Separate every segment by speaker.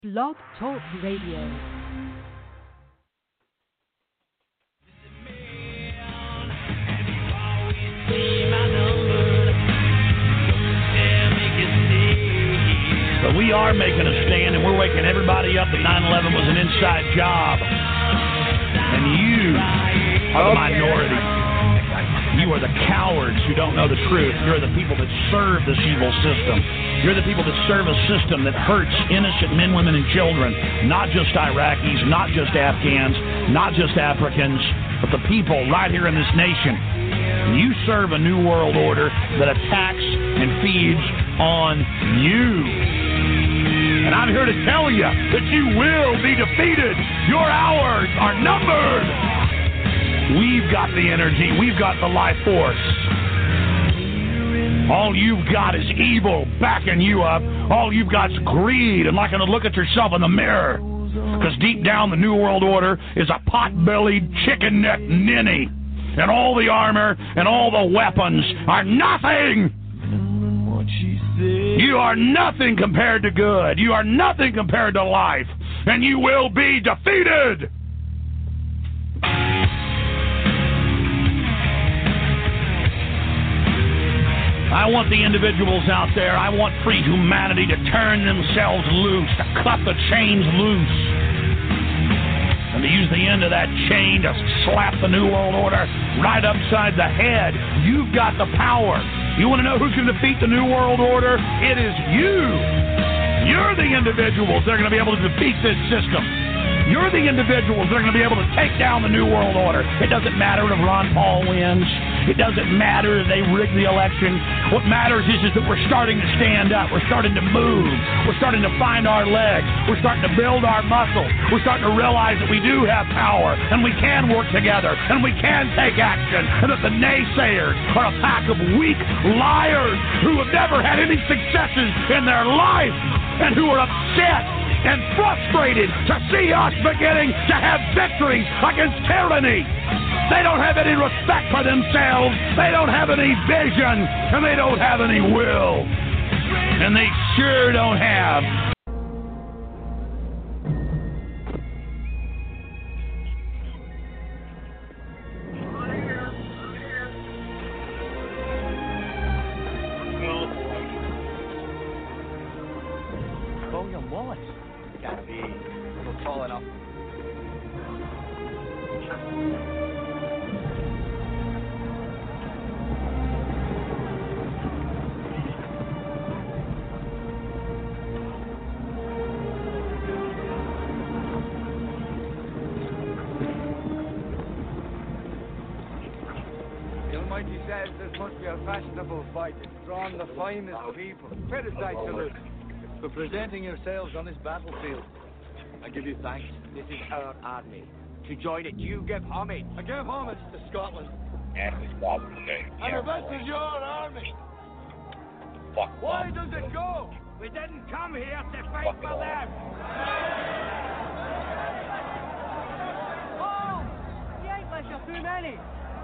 Speaker 1: Blog Talk Radio.
Speaker 2: But we are making a stand, and we're waking everybody up that 9/11 was an inside job. And you are the minority. You are the cowards who don't know the truth. You're the people that serve this evil system. You're the people that serve a system that hurts innocent men, women, and children. Not just Iraqis, not just Afghans, not just Africans, but the people right here in this nation. You serve a new world order that attacks and feeds on you. And I'm here to tell you that you will be defeated. Your hours are numbered. We've got the energy. We've got the life force. All you've got is evil backing you up. All you've got is greed and liking to look at yourself in the mirror. Because deep down, the New World Order is a pot-bellied, chicken-necked ninny. And all the armor and all the weapons are nothing. You are nothing compared to good. You are nothing compared to life. And you will be defeated. I want the individuals out there, I want free humanity to turn themselves loose, to cut the chains loose, and to use the end of that chain to slap the New World Order right upside the head. You've got the power. You want to know who's going to defeat the New World Order? It is you. You're the individuals that are going to be able to defeat this system. You're the individuals that are going to be able to take down the New World Order. It doesn't matter if Ron Paul wins. It doesn't matter if they rig the election. What matters is that we're starting to stand up. We're starting to move. We're starting to find our legs. We're starting to build our muscle. We're starting to realize that we do have power, and we can work together, and we can take action, and that the naysayers are a pack of weak liars who have never had any successes in their life and who are upset and frustrated to see us beginning to have victory against tyranny. They don't have any respect for themselves. They don't have any vision, and they don't have any will. And they sure don't have
Speaker 3: William Wallace. Gotta be a little tall enough.
Speaker 4: The Almighty says this must be a fashionable fight. It's drawn the finest people. Where is thy salute? For presenting yourselves on this battlefield. I give you thanks.
Speaker 3: This is our army. To join it, you give homage.
Speaker 4: I give homage to Scotland.
Speaker 5: And his father's name.
Speaker 4: And if this is your army, why does it go?
Speaker 3: We didn't come here to fight for them.
Speaker 6: Oh, the English are too many.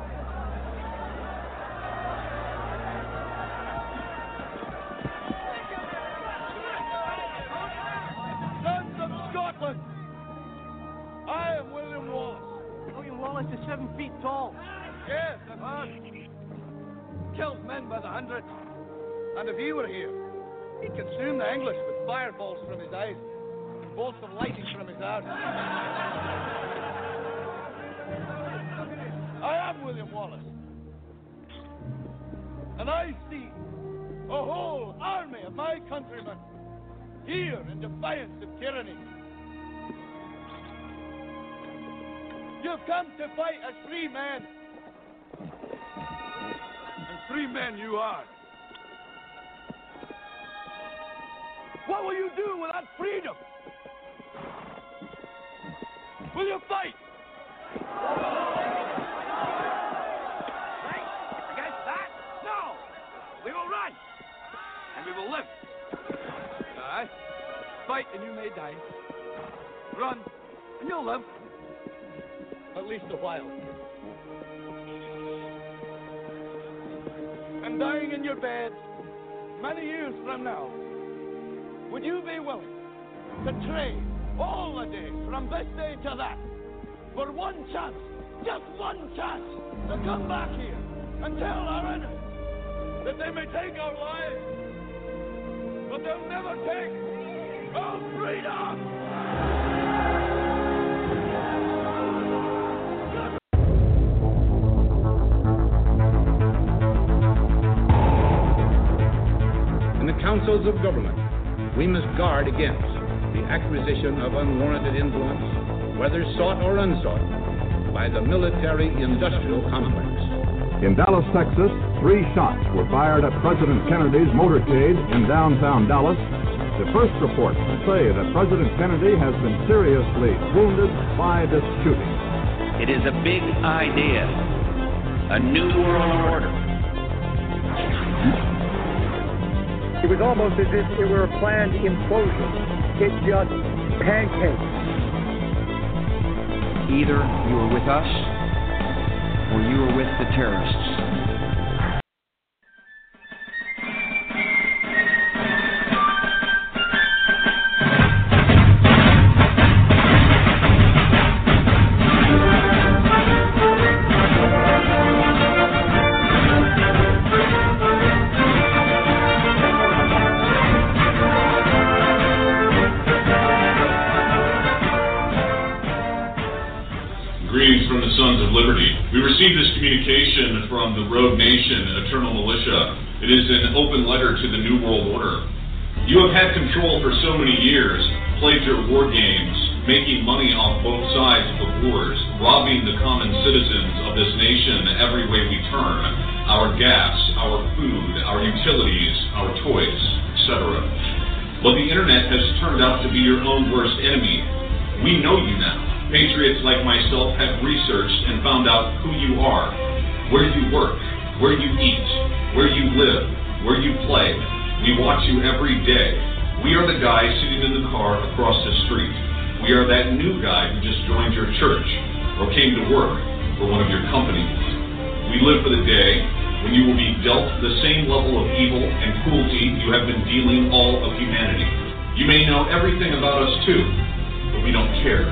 Speaker 4: Sons of Scotland, I am William Wallace.
Speaker 6: William Wallace is 7 feet tall.
Speaker 4: Yes, I've heard. Killed men by the hundreds. And if he were here, he'd consume the English with fireballs from his eyes and bolts of lightning from his arms. I am William Wallace. And I see a whole army of my countrymen here in defiance of tyranny. You've come to fight as free men. And free men you are. What will you do without freedom? Will you fight?
Speaker 3: Fight against that? No! We will run. And we will live.
Speaker 4: Aye. Fight and you may die. Run and you'll live. At least a while. And dying in your bed many years from now, would you be willing to trade all the days from this day to that for one chance, just one chance, to come back here and tell our enemies that they may take our lives, but they'll never take our freedom!
Speaker 7: In the councils of government, we must guard against the acquisition of unwarranted influence, whether sought or unsought, by the military-industrial complex.
Speaker 8: In Dallas, Texas, 3 shots were fired at President Kennedy's motorcade in downtown Dallas. The first reports say that President Kennedy has been seriously wounded by this shooting.
Speaker 9: It is a big idea, a new world order.
Speaker 6: It was almost as if it were a planned implosion. It just pancaked.
Speaker 9: Either you were with us or you were with the terrorists.
Speaker 10: Greetings from the Sons of Liberty. We received this communication from the Rogue Nation and Eternal Militia. It is an open letter to the New World Order. You have had control for so many years, played your war games, making money off both sides of wars, robbing the common citizens of this nation every way we turn, our gas, our food, our utilities, our toys, etc. But the internet has turned out to be your own worst enemy. We know you now. Patriots like myself have researched and found out who you are, where you work, where you eat, where you live, where you play. We watch you every day. We are the guy sitting in the car across the street. We are that new guy who just joined your church or came to work for one of your companies. We live for the day when you will be dealt the same level of evil and cruelty you have been dealing all of humanity. You may know everything about us too, but we don't care.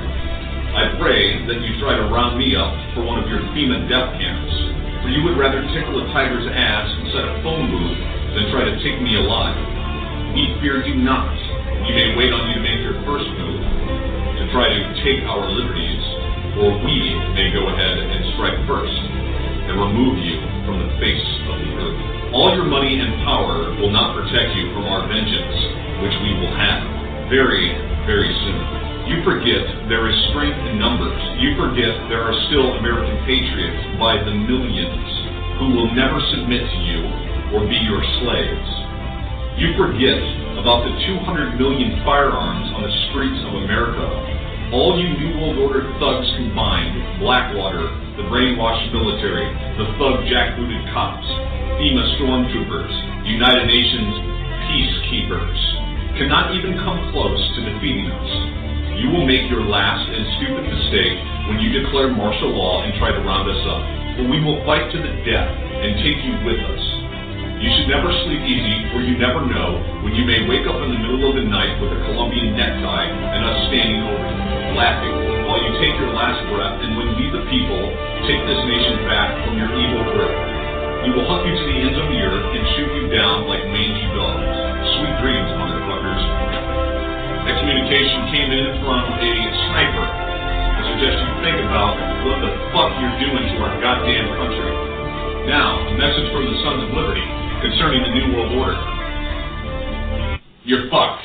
Speaker 10: I pray that you try to round me up for one of your FEMA death camps, for you would rather tickle a tiger's ass inside a phone booth than try to take me alive. We fear you not. We may wait on you to make your first move, to try to take our liberties, or we may go ahead and strike first, and remove you from the face of the earth. All your money and power will not protect you from our vengeance, which we will have very, very soon. You forget there is strength in numbers. You forget there are still American patriots by the millions who will never submit to you or be your slaves. You forget about the 200 million firearms on the streets of America. All you New World Order thugs combined, Blackwater, the brainwashed military, the thug jackbooted cops, FEMA stormtroopers, United Nations peacekeepers, cannot even come close to defeating us. You will make your last and stupid mistake when you declare martial law and try to round us up. For we will fight to the death and take you with us. You should never sleep easy, for you never know when you may wake up in the middle of the night with a Colombian necktie and us standing over you, laughing, while you take your last breath, and when we the people take this nation back from your evil grip. We will hunt you to the ends of the earth and shoot you down like mangy dogs. Sweet dreams, motherfuckers. Excommunication came in from a sniper. I suggest you think about what the fuck you're doing to our goddamn country. Now, a message from the Sons of Liberty concerning the New World Order. You're fucked.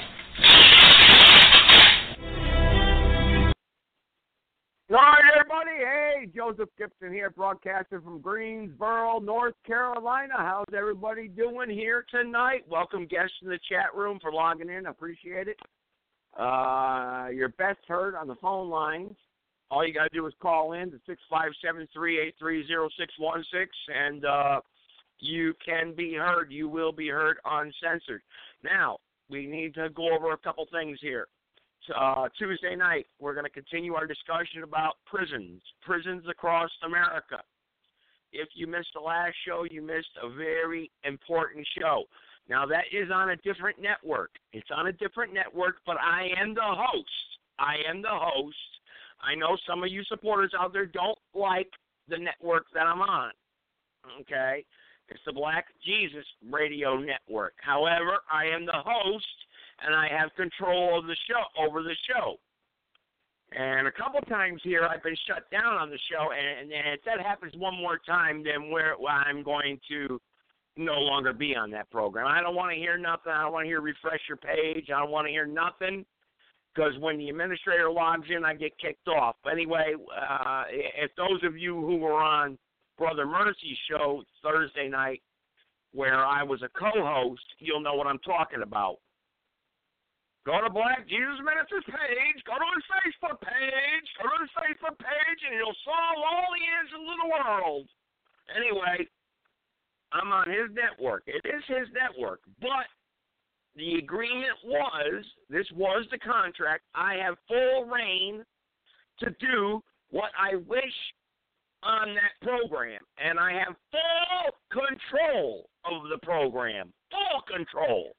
Speaker 11: All right, everybody. Hey, Joseph Gibson here, broadcasting from Greensboro, North Carolina. How's everybody doing here tonight? Welcome guests in the chat room for logging in. I appreciate it. You're best heard on the phone lines. All you got to do is call in to 657-383-0616, and you can be heard. You will be heard uncensored. Now, we need to go over a couple things here. Tuesday night, we're going to continue our discussion about prisons across America. If you missed the last show, you missed a very important show. Now, that is on a different network. It's on a different network, but I am the host. I know some of you supporters out there don't like the network that I'm on, okay? It's the Black Jesus Radio Network. However, I am the host, and I have control of the show, over the show. And a couple times here, I've been shut down on the show, and if that happens one more time, then I'm going to no longer be on that program. I don't want to hear nothing. I don't want to hear refresh your page. I don't want to hear nothing, because when the administrator logs in, I get kicked off. But anyway, if those of you who were on Brother Mercy's show Thursday night, where I was a co-host, you'll know what I'm talking about. Go to Black Jesus Ministers page, go to his Facebook page, and you'll solve all the answers in the world. Anyway, I'm on his network. It is his network. But the agreement was, this was the contract, I have full reign to do what I wish on that program. And I have full control of the program. Full control.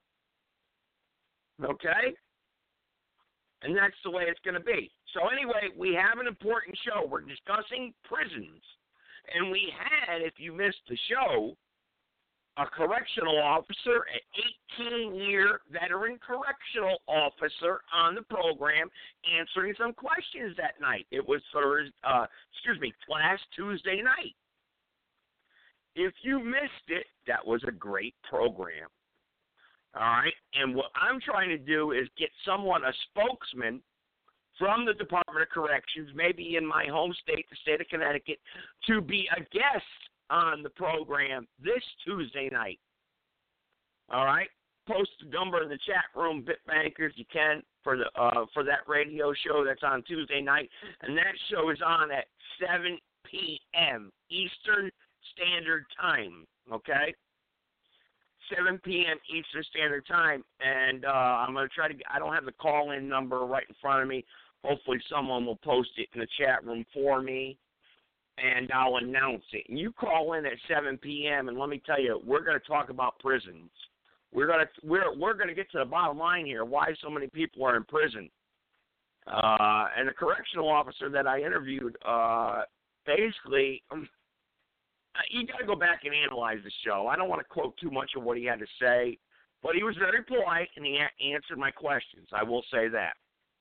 Speaker 11: Okay? And that's the way it's going to be. So anyway, we have an important show. We're discussing prisons. And we had, if you missed the show, a correctional officer, an 18-year veteran correctional officer on the program answering some questions that night. It was last Tuesday night. If you missed it, that was a great program. All right, and what I'm trying to do is get someone, a spokesman from the Department of Corrections, maybe in my home state, the state of Connecticut, to be a guest on the program this Tuesday night. All right, post the number in the chat room, BitBankers, you can, for that radio show that's on Tuesday night, and that show is on at 7 p.m. Eastern Standard Time, okay? 7 p.m. Eastern Standard Time, and I'm going to try to I don't have the call-in number right in front of me. Hopefully someone will post it in the chat room for me, and I'll announce it. And you call in at 7 p.m., and let me tell you, we're going to talk about prisons. We're going to get to the bottom line here, why so many people are in prison. And the correctional officer that I interviewed, basically, you got to go back and analyze the show. I don't want to quote too much of what he had to say, but he was very polite and he answered my questions. I will say that.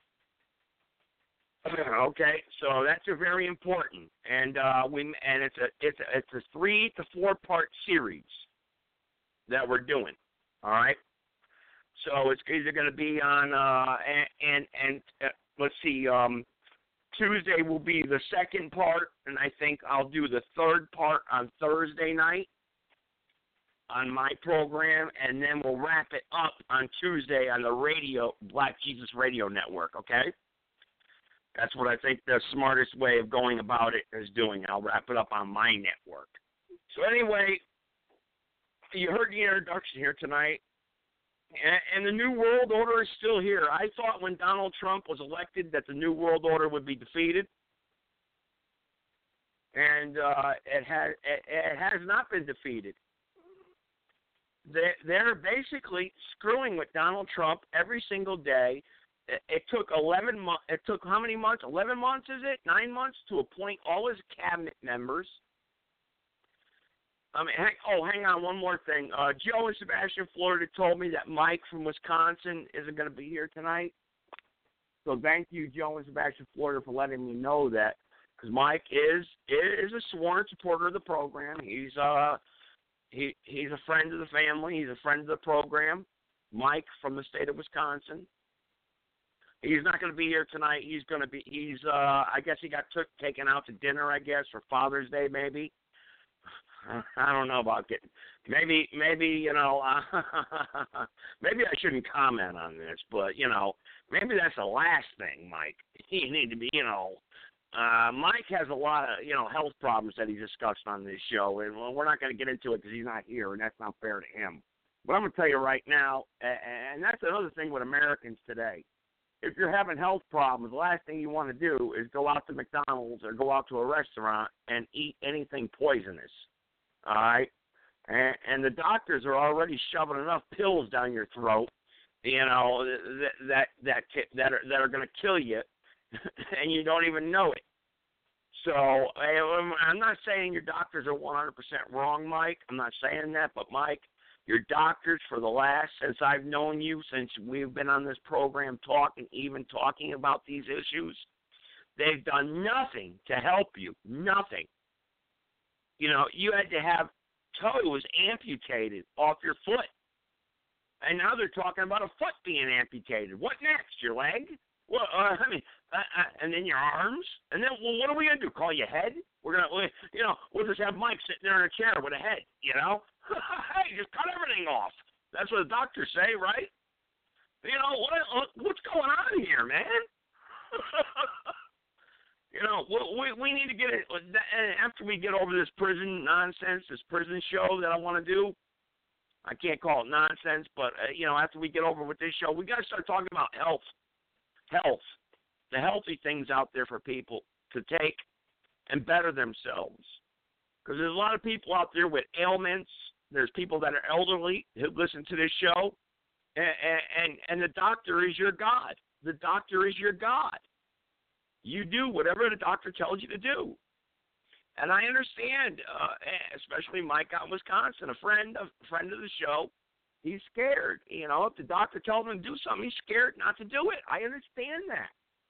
Speaker 11: Okay, so that's a very important, and it's a 3 to 4 part series that we're doing. All right, so it's either going to be on let's see. Tuesday will be the second part, and I think I'll do the third part on Thursday night on my program, and then we'll wrap it up on Tuesday on the radio, Black Jesus Radio Network, okay? That's what I think the smartest way of going about it is doing. I'll wrap it up on my network. So anyway, you heard the introduction here tonight. And the New World Order is still here. I thought when Donald Trump was elected that the New World Order would be defeated. And it has not been defeated. They're basically screwing with Donald Trump every single day. It took 11 months. It took how many months? 11 months, is it? 9 months to appoint all his cabinet members. Hang on, one more thing. Joe in Sebastian, Florida told me that Mike from Wisconsin isn't going to be here tonight. So thank you, Joe in Sebastian, Florida, for letting me know that, because Mike is a sworn supporter of the program. He's a friend of the family. He's a friend of the program. Mike from the state of Wisconsin. He's not going to be here tonight. I guess he got taken out to dinner, I guess, for Father's Day, maybe. I don't know about getting. Maybe maybe I shouldn't comment on this, but maybe that's the last thing, Mike. You need to be, Mike has a lot of health problems that he discussed on this show, and we're not going to get into it because he's not here, and that's not fair to him. But I'm going to tell you right now, and that's another thing with Americans today. If you're having health problems, the last thing you want to do is go out to McDonald's or go out to a restaurant and eat anything poisonous. All right? and the doctors are already shoving enough pills down your throat, you know, that are going to kill you, and you don't even know it. So I'm not saying your doctors are 100% wrong, Mike. I'm not saying that, but Mike, your doctors since I've known you, since we've been on this program talking about these issues, they've done nothing to help you. Nothing. You know, you had to have toes amputated off your foot. And now they're talking about a foot being amputated. What next? Your leg? Well, and then your arms? And then, well, what are we going to do? Call you head? We'll just have Mike sitting there in a chair with a head, you know? Hey, just cut everything off. That's what the doctors say, right? You know, what's going on here, man? You know, we need to get it. After we get over this prison nonsense, this prison show that I want to do, I can't call it nonsense, but, after we get over with this show, we got to start talking about health, the healthy things out there for people to take and better themselves. Because there's a lot of people out there with ailments. There's people that are elderly who listen to this show, and the doctor is your God. The doctor is your God. You do whatever the doctor tells you to do. And I understand, especially Mike out in Wisconsin, a friend of the show, he's scared. You know, if the doctor tells him to do something, he's scared not to do it. I understand that.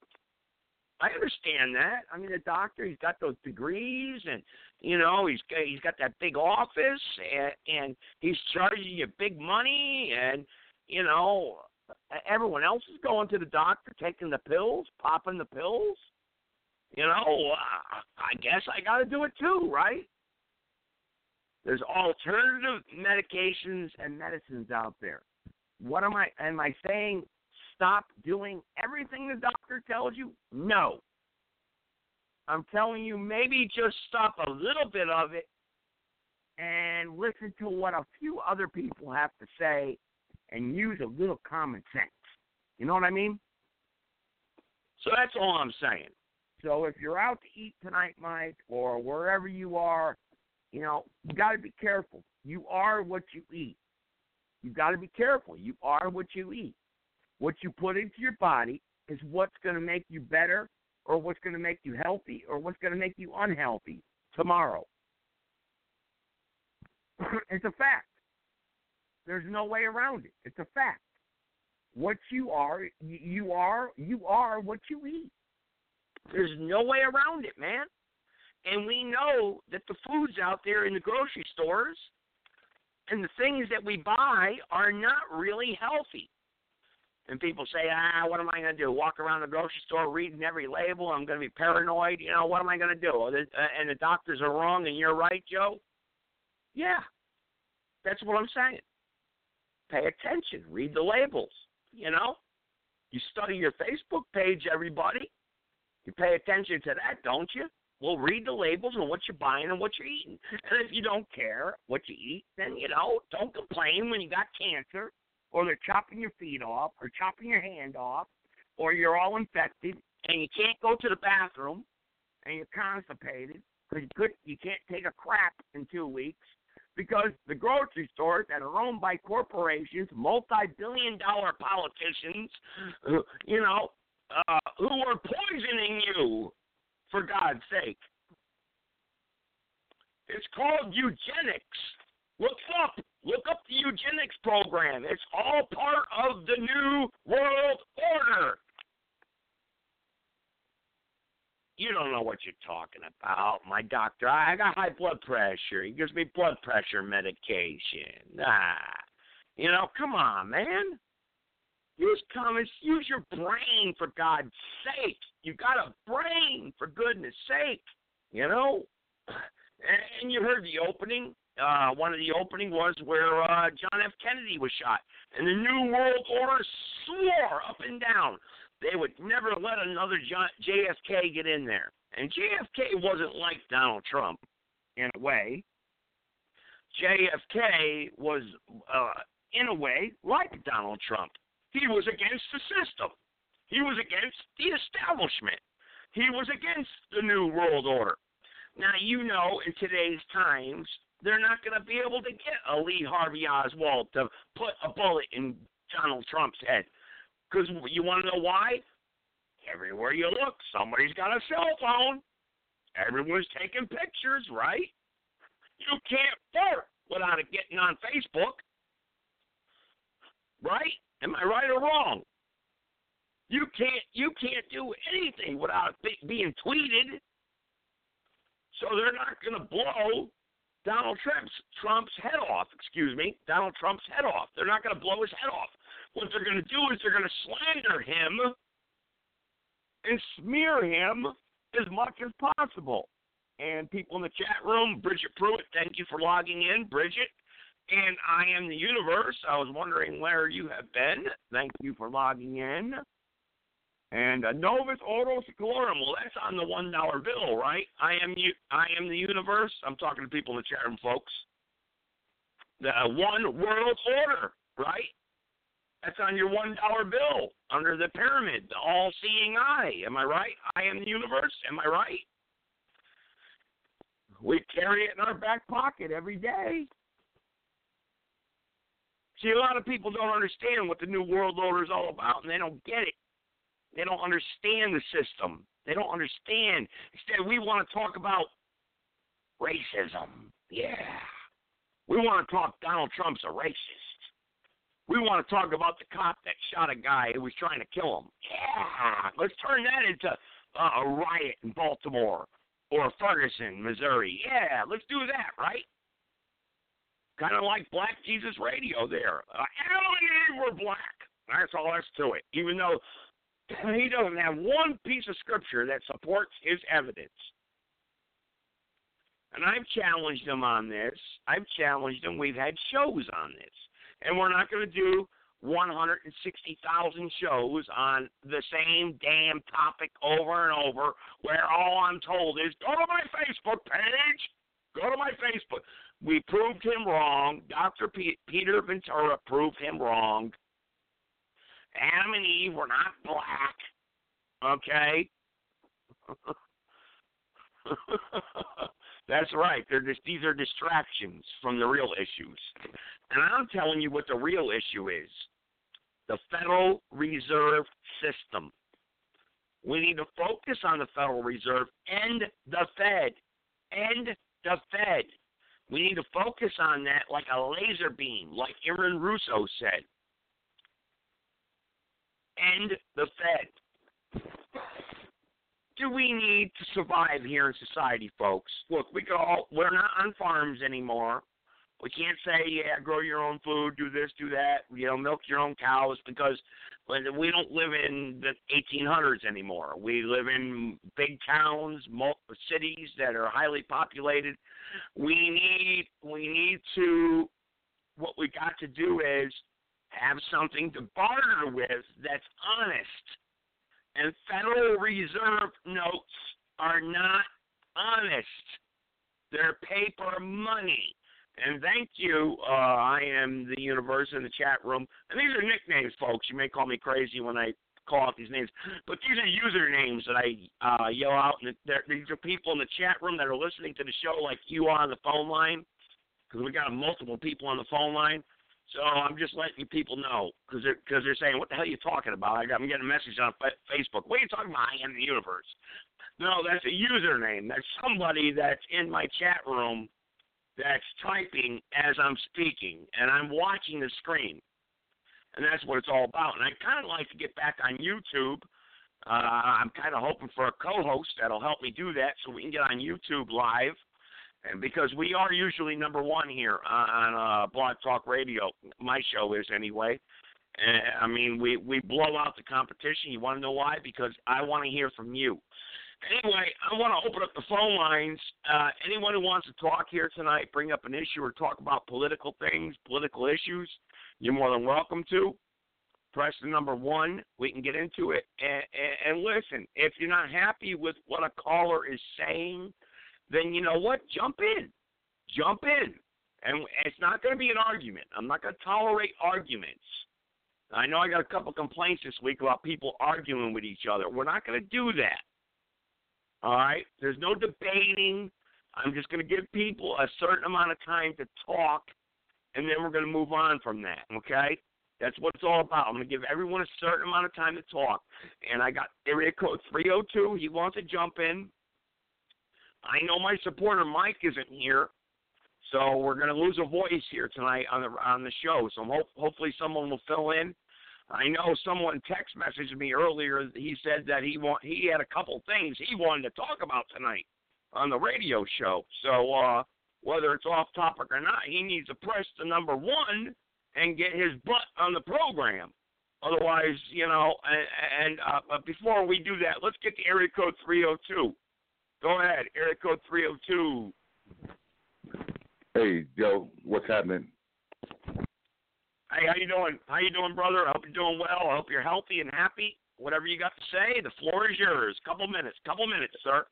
Speaker 11: I mean, the doctor, he's got those degrees, and, you know, he's got that big office, and he's charging you big money, and, you know, everyone else is going to the doctor, taking the pills, popping the pills. You know, I guess I got to do it too, right? There's alternative medications and medicines out there. What am I saying? Stop doing everything the doctor tells you? No. I'm telling you, maybe just stop a little bit of it and listen to what a few other people have to say and use a little common sense. You know what I mean? So that's all I'm saying. So if you're out to eat tonight, Mike, or wherever you are, you know, you got to be careful. You are what you eat. You got to be careful. You are what you eat. What you put into your body is what's going to make you better, or what's going to make you healthy, or what's going to make you unhealthy tomorrow. It's a fact. There's no way around it. It's a fact. What you are what you eat. There's no way around it, man. And we know that the foods out there in the grocery stores and the things that we buy are not really healthy. And people say, what am I going to do? Walk around the grocery store reading every label? I'm going to be paranoid. You know, what am I going to do? And the doctors are wrong and you're right, Joe? Yeah, that's what I'm saying. Pay attention. Read the labels, you know? You study your Facebook page, everybody. You pay attention to that, don't you? Well, read the labels on what you're buying and what you're eating. And if you don't care what you eat, then, you know, don't complain when you got cancer, or they're chopping your feet off, or chopping your hand off, or you're all infected, and you can't go to the bathroom, and you're constipated, because you can't take a crap in 2 weeks, because the grocery stores that are owned by corporations, multi-billion-dollar politicians, you know, who are poisoning you, for God's sake. It's called eugenics. Look up the eugenics program. It's all part of the New World Order. You don't know what you're talking about. My doctor, I got high blood pressure. He gives me blood pressure medication. You know, come on, man. Use your brain, for God's sake. You got a brain, for goodness sake. You know? And you heard the opening. One of the opening was where John F. Kennedy was shot. And the New World Order swore up and down they would never let another JFK get in there. And JFK wasn't like Donald Trump, in a way. JFK was, in a way, like Donald Trump. He was against the system. He was against the establishment. He was against the New World Order. Now, you know, in today's times, they're not going to be able to get a Lee Harvey Oswald to put a bullet in Donald Trump's head. Because you want to know why? Everywhere you look, somebody's got a cell phone. Everyone's taking pictures, right? You can't fart without it getting on Facebook. Right? Am I right or wrong? You can't do anything without it being tweeted. So they're not going to blow Donald Trump's head off. Donald Trump's head off. They're not going to blow his head off. What they're going to do is they're going to slander him and smear him as much as possible. And people in the chat room, Bridget Pruitt, thank you for logging in, Bridget. And I Am the Universe. I was wondering where you have been. Thank you for logging in. And Novus Ordo Seclorum. Well, that's on the $1 bill, right? I am the Universe. I'm talking to people in the chat room, folks. The One World Order, right? That's on your $1 bill under the pyramid, the all-seeing eye. Am I right? I Am the Universe. Am I right? We carry it in our back pocket every day. See, a lot of people don't understand what the New World Order is all about, and they don't get it. They don't understand the system. They don't understand. Instead, we want to talk about racism. Yeah. We want to talk Donald Trump's a racist. We want to talk about the cop that shot a guy who was trying to kill him. Yeah. Let's turn that into a riot in Baltimore or Ferguson, Missouri. Yeah, let's do that, right? Kind of like Black Jesus Radio there. Adam and Eve were black. That's all there's to it. Even though he doesn't have one piece of scripture that supports his evidence. And I've challenged him on this. I've challenged him. We've had shows on this. And we're not going to do 160,000 shows on the same damn topic over and over where all I'm told is, go to my Facebook page. Go to my Facebook. We proved him wrong. Dr. Peter Ventura proved him wrong. Adam and Eve were not black. Okay? That's right. These are distractions from the real issues. And I'm telling you what the real issue is. The Federal Reserve System. We need to focus on the Federal Reserve and the Fed. And the Fed. We need to focus on that like a laser beam, like Aaron Russo said. And the Fed. Do we need to survive here in society, folks? Look, we're not on farms anymore. We can't say, yeah, grow your own food, do this, do that, milk your own cows, because we don't live in the 1800s anymore. We live in big towns, cities that are highly populated. We need to, what we got to do is have something to barter with that's honest. And Federal Reserve notes are not honest. They're paper money. And thank you, I Am the Universe in the chat room. And these are nicknames, folks. You may call me crazy when I call out these names. But these are usernames that I yell out. And these are people in the chat room that are listening to the show like you are on the phone line. Because we got multiple people on the phone line. So I'm just letting people know, because they're saying, what the hell are you talking about? I'm getting a message on Facebook. What are you talking about? I Am the Universe. No, that's a username. That's somebody that's in my chat room that's typing as I'm speaking, and I'm watching the screen. And that's what it's all about. And I kind of like to get back on YouTube. I'm kind of hoping for a co-host that'll help me do that so we can get on YouTube live. And because we are usually number one here on Blog Talk Radio, my show is anyway. I mean, we blow out the competition. You want to know why? Because I want to hear from you. Anyway, I want to open up the phone lines. Anyone who wants to talk here tonight, bring up an issue or talk about political things, political issues, you're more than welcome to. Press the number 1. We can get into it. And listen, if you're not happy with what a caller is saying, then you know what? Jump in. Jump in. And it's not going to be an argument. I'm not going to tolerate arguments. I know I got a couple complaints this week about people arguing with each other. We're not going to do that. All right? There's no debating. I'm just going to give people a certain amount of time to talk, and then we're going to move on from that, okay? That's what it's all about. I'm going to give everyone a certain amount of time to talk. And I got area code 302. He wants to jump in. I know my supporter Mike isn't here, so we're going to lose a voice here tonight on the show. So hopefully someone will fill in. I know someone text messaged me earlier. He said that he had a couple things he wanted to talk about tonight on the radio show. So whether it's off topic or not, he needs to press the number 1 and get his butt on the program. Otherwise, but before we do that, let's get the area code 302. Go ahead, area code 302.
Speaker 12: Hey, Joe, what's happening?
Speaker 11: Hey, how you doing? How you doing, brother? I hope you're doing well. I hope you're healthy and happy. Whatever you got to say, the floor is yours. Couple minutes, sir.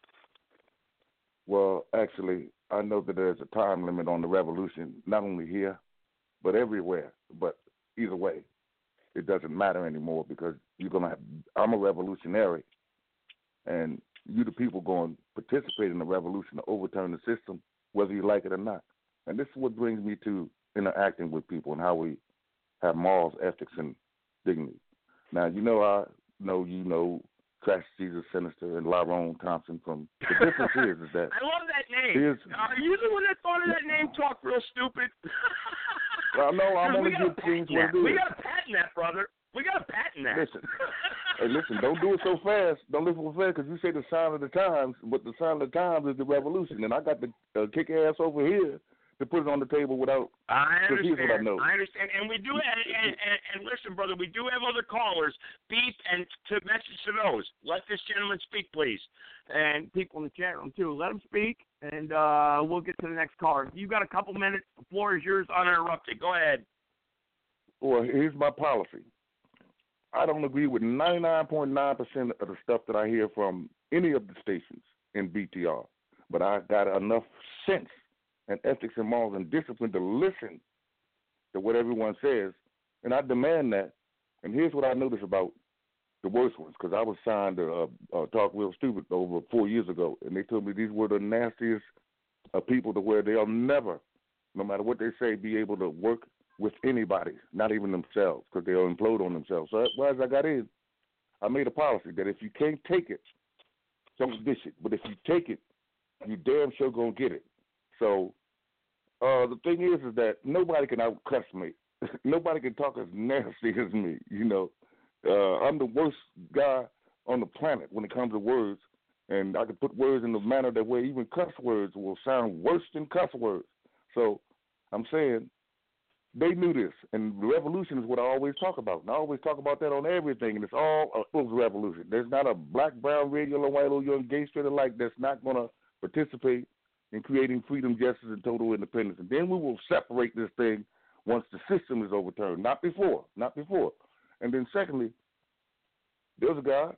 Speaker 12: Well, actually, I know that there's a time limit on the revolution, not only here, but everywhere. But either way, it doesn't matter anymore because I'm a revolutionary, and you, the people, going to participate in the revolution to overturn the system, whether you like it or not. And this is what brings me to interacting with people and how we have morals, ethics, and dignity. Now, you know Crash Jesus Sinister and Lyrone Thompson from the difference is that
Speaker 11: I love that name. Are you the one that thought of that name? Talk real stupid.
Speaker 12: Well, no, I'm only good things what it is.
Speaker 11: We got to patent that, brother. We got to patent that.
Speaker 12: Listen, don't do it so fast. Don't listen so fast because you say the sign of the times, but the sign of the times is the revolution, and I got to kick ass over here to put it on the table without.
Speaker 11: I understand.
Speaker 12: Here's what I know.
Speaker 11: I understand, and we do. And listen, brother, we do have other callers. Beep and to message to those. Let this gentleman speak, please, and people in the chat room too. Let them speak, and we'll get to the next caller. You got a couple minutes. The floor is yours, uninterrupted. Go ahead.
Speaker 12: Well, here's my policy. I don't agree with 99.9% of the stuff that I hear from any of the stations in BTR, but I got enough sense and ethics and morals and discipline to listen to what everyone says, and I demand that. And here's what I noticed about the worst ones, because I was signed to Talk Real Stupid over 4 years ago, and they told me these were the nastiest people to where they'll never, no matter what they say, be able to work with anybody, not even themselves, because they'll implode on themselves. So as I got in, I made a policy that if you can't take it, don't dish it. But if you take it, you damn sure gonna get it. So the thing is that nobody can out-cuss me. Nobody can talk as nasty as me. I'm the worst guy on the planet when it comes to words, and I can put words in the manner that way even cuss words will sound worse than cuss words. So I'm saying they knew this, and the revolution is what I always talk about. And I always talk about that on everything, and it's all a full revolution. There's not a black, brown, red, yellow, white, old, young, gay, straight alike that's not going to participate in creating freedom, justice, and total independence. And then we will separate this thing once the system is overturned, not before. And then secondly, there's a guy,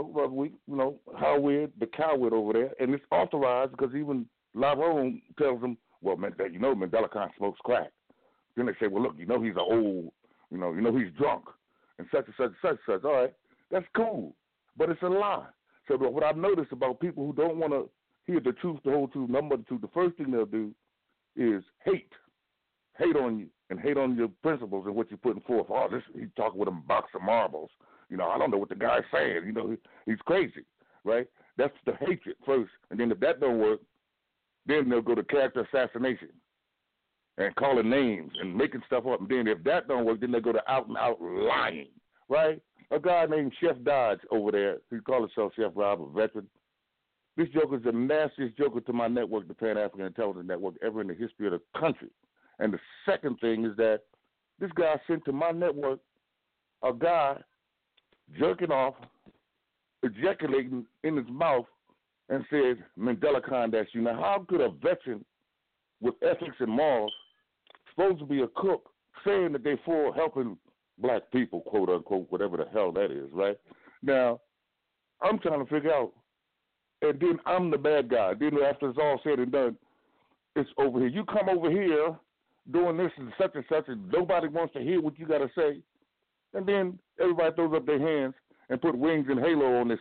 Speaker 12: Howard, the coward over there, and it's authorized because even Lyrone tells him, well, Mandela Khan smokes crack. Then they say, well, look, he's an old, he's drunk, and such and such and such. All right, that's cool, but it's a lie. So what I've noticed about people who don't want to hear the truth, the whole truth, nothing but the truth, the first thing they'll do is hate on you and hate on your principles and what you're putting forth. Oh, he's talking with a box of marbles. I don't know what the guy's saying. He's crazy, right? That's the hatred first, and then if that don't work, then they'll go to character assassination and calling names and making stuff up. And then if that don't work, then they go to out and out lying, right? A guy named Chef Dodge over there, he calls himself Chef Rob, a veteran. This joker's the nastiest joker to my network, the Pan-African Intelligence Network, ever in the history of the country. And the second thing is that this guy sent to my network a guy jerking off, ejaculating in his mouth, and said, Mandela Khan, that's you. Now, how could a veteran with ethics and morals, supposed to be a cook, saying that they're for helping black people, quote unquote, whatever the hell that is, right? Now, I'm trying to figure out, and then I'm the bad guy. Then after it's all said and done, it's over here. You come over here doing this and such, and nobody wants to hear what you got to say. And then everybody throws up their hands and put wings and halo on themselves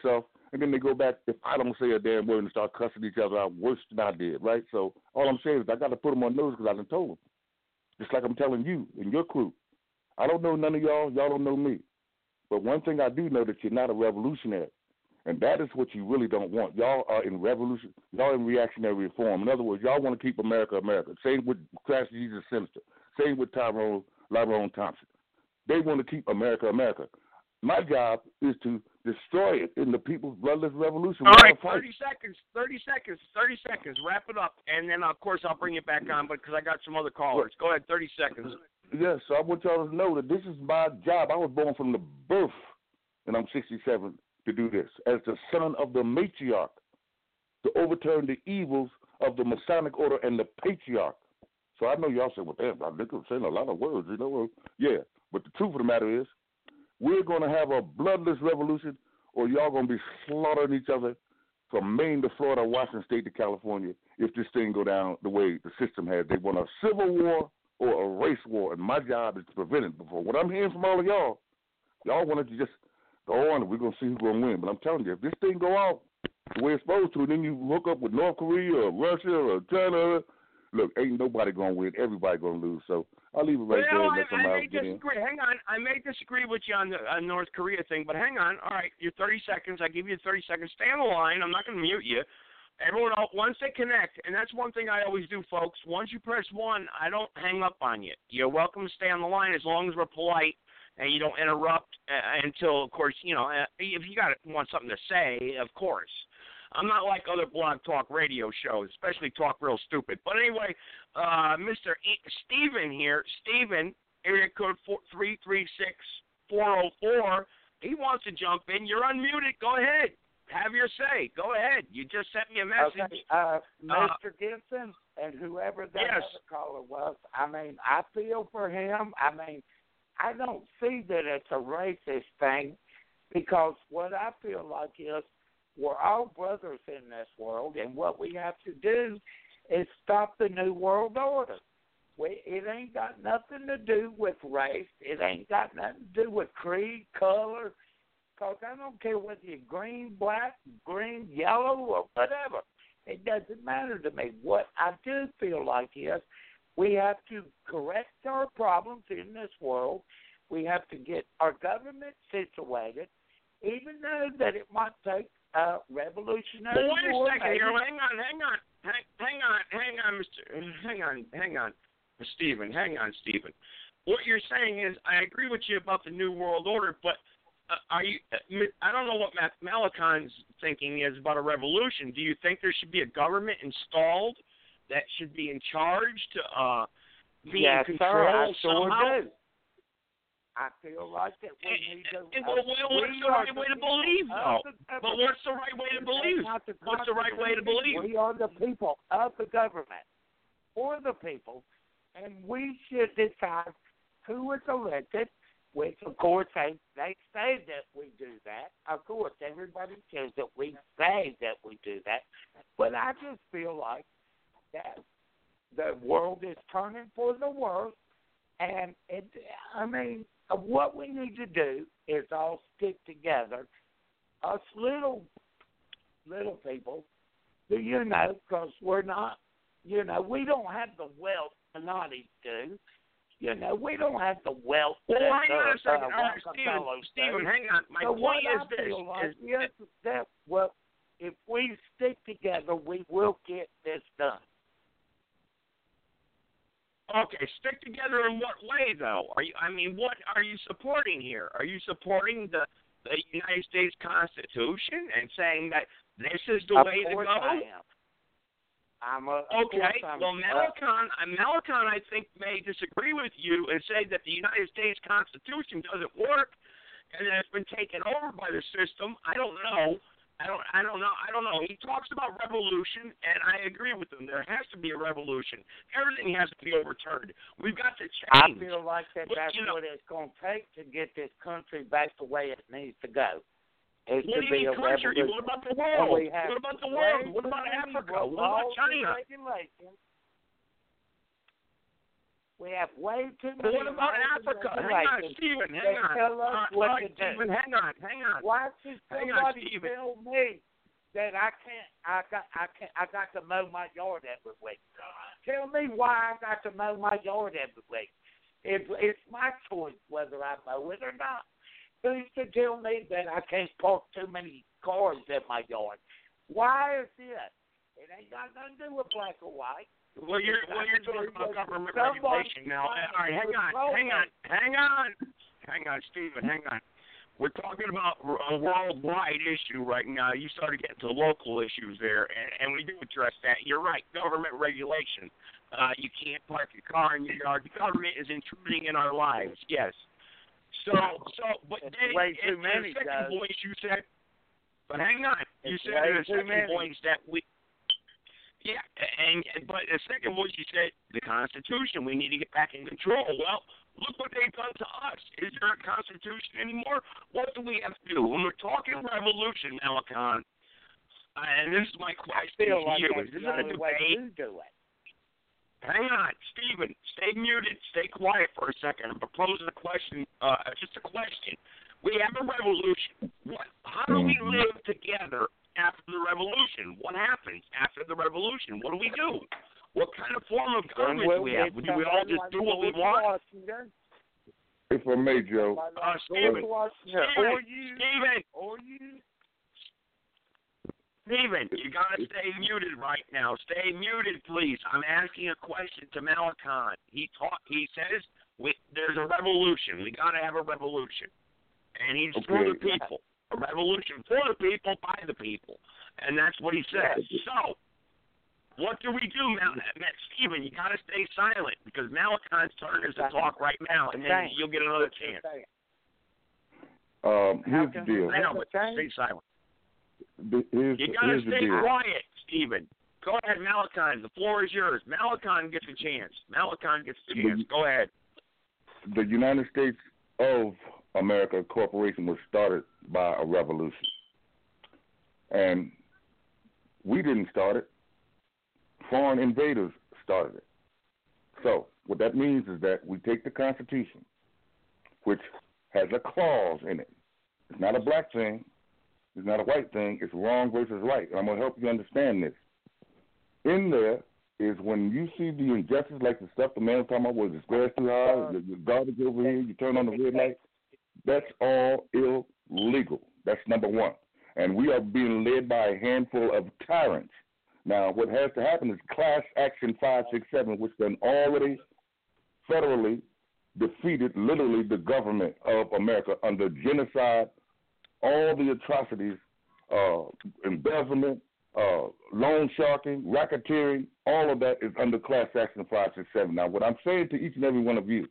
Speaker 12: and then they go back, if I don't say a damn word, and start cussing each other out worse than I did, right? So all I'm saying is I got to put them on notice because I done told them. Just like I'm telling you and your crew. I don't know none of y'all. Y'all don't know me. But one thing I do know that you're not a revolutionary. And that is what you really don't want. Y'all are in revolution. Y'all in reactionary reform. In other words, y'all want to keep America, America. Same with Crash Jesus Sinister. Same with Tyrone Thompson. They want to keep America, America. My job is to destroy it in the people's bloodless revolution.
Speaker 11: All right, 30 seconds. Wrap it up. And then, of course, I'll bring it back on because I got some other callers. Go ahead, 30 seconds.
Speaker 12: Yes, so I want y'all to know that this is my job. I was born from the birth, and I'm 67, to do this, as the son of the matriarch, to overturn the evils of the Masonic order and the patriarch. So I know y'all say, well, damn, I think I'm saying a lot of words, you know. Well, yeah, but the truth of the matter is, we're going to have a bloodless revolution, or y'all going to be slaughtering each other from Maine to Florida, Washington State to California, if this thing go down the way the system has. They want a civil war or a race war, and my job is to prevent it. Before what I'm hearing from all of y'all wanted to just go on and we're going to see who's going to win. But I'm telling you, if this thing go out the way it's supposed to, and then you hook up with North Korea or Russia or China, look, ain't nobody going to win. Everybody going to lose. So I'll leave it right there and let somebody get in.
Speaker 11: Hang on. I may disagree with you on the North Korea thing, but hang on. All right, your 30 seconds. I give you 30 seconds. Stay on the line. I'm not going to mute you. Everyone else, once they connect, and that's one thing I always do, folks. Once you press 1, I don't hang up on you. You're welcome to stay on the line as long as we're polite and you don't interrupt until, of course, you know, if you want something to say, of course. I'm not like other blog talk radio shows, especially Talk Real Stupid. But anyway, Mr. Steven here, Steven, area code 336-404, he wants to jump in. You're unmuted. Go ahead. Have your say. Go ahead. You just sent me a message.
Speaker 13: Okay, Mr. Gibson and whoever that other caller was, I mean, I feel for him. I mean, I don't see that it's a racist thing because what I feel like is we're all brothers in this world, and what we have to do is stop the New World Order. It ain't got nothing to do with race. It ain't got nothing to do with creed, color, because I don't care whether you're green, black, green, yellow, or whatever. It doesn't matter to me. What I do feel like is we have to correct our problems in this world. We have to get our government situated, even though that it might take revolutionary
Speaker 11: war. Wait a second here. Hang on, Stephen. Hang on, Stephen. What you're saying is, I agree with you about the New World Order, but are you? I don't know what Malachi's thinking is about a revolution. Do you think there should be a government installed that should be in charge to be in control somehow?
Speaker 13: Do. I feel like that we need to.
Speaker 11: What's the right way to believe, though? But what's the right way to believe? What's the right way to believe?
Speaker 13: We are the people of the government, for the people, and we should decide who is elected, which, of course, they say that we do that. Of course, everybody says that we say that we do that. But I just feel like that the world is turning for the worse, and what we need to do is all stick together. Us little people, because we're not, we don't have the wealth the Nazis do. We don't have the wealth.
Speaker 11: Well, hang on a second. All right, Stephen, hang on. My point is this.
Speaker 13: If we stick together, we will get this done.
Speaker 11: Okay, stick together in what way, though? What are you supporting here? Are you supporting the United States Constitution and saying that this is the way to go?
Speaker 13: I am.
Speaker 11: Malachi, I think, may disagree with you and say that the United States Constitution doesn't work and that it's been taken over by the system. I don't know. I don't know. He talks about revolution, and I agree with him. There has to be a revolution. Everything has to be overturned. We've got to change.
Speaker 13: I feel like that's what it's going to take to get this country back the way it needs to go.
Speaker 11: What do you mean country? What about the world? What about the world? What about Africa? What about China?
Speaker 13: We have way too many.
Speaker 11: What about Africa? Hang on, Stephen. Hang on.
Speaker 13: Tell us what to do.
Speaker 11: Stephen, hang on.
Speaker 13: Why should somebody tell me that I got to mow my yard every week? Tell me why I got to mow my yard every week. It's my choice whether I mow it or not. Who's to tell me that I can't park too many cars in my yard? Why is it? It ain't got nothing to do with black or white.
Speaker 11: Well, you're talking about government regulation now. All right, hang on, Stephen, hang on. We're talking about a worldwide issue right now. You started getting to local issues there, and we do address that. You're right, government regulation. You can't park your car in your yard. The government is intruding in our lives, yes. But then,
Speaker 13: way too many,
Speaker 11: in the second voice you said, but hang on, you said in the second voice that we, but the second voice you said, the Constitution, we need to get back in control. Well, look what they've done to us. Is there a Constitution anymore? What do we have to do? When we're talking revolution, Malachi, and this is my question to you, is this a debate? Hang on, Stephen, stay muted, stay quiet for a second. I'm proposing a question, just a question. We have a revolution. How do we live together after the revolution? What happens after the revolution? What do we do? What kind of form of government do we have? Do we all just do what we want?
Speaker 12: If I may, Joe.
Speaker 11: Stephen, Stephen, you got to stay muted right now. Stay muted, please. I'm asking a question to Malachi. He says there's a revolution. We got to have a revolution. And he's for the people. A revolution for the people, by the people. And that's what he says. So, what do we do, Stephen? You got to stay silent because Malachi's turn is to talk right now, and then you'll get another chance.
Speaker 12: Here's the deal.
Speaker 11: I know, but stay silent.
Speaker 12: You
Speaker 11: got to stay quiet, Stephen. Go ahead, Malachi. The floor is yours. Malachi gets a chance. Go ahead.
Speaker 12: The United States of America Corporation was started by a revolution. And we didn't start it. Foreign invaders started it. So what that means is that we take the Constitution, which has a clause in it. It's not a black thing. It's not a white thing. It's wrong versus right. And I'm going to help you understand this. In there is when you see the injustice, like the stuff the man was talking about, was the grass too high, the garbage over here, you turn on the red light, that's all illegal. That's number one. And we are being led by a handful of tyrants. Now, what has to happen is Class Action 567, which then already federally defeated literally the government of America under genocide, all the atrocities, embezzlement, loan sharking, racketeering, all of that is under Class Action 567. Now, what I'm saying to each and every one of you,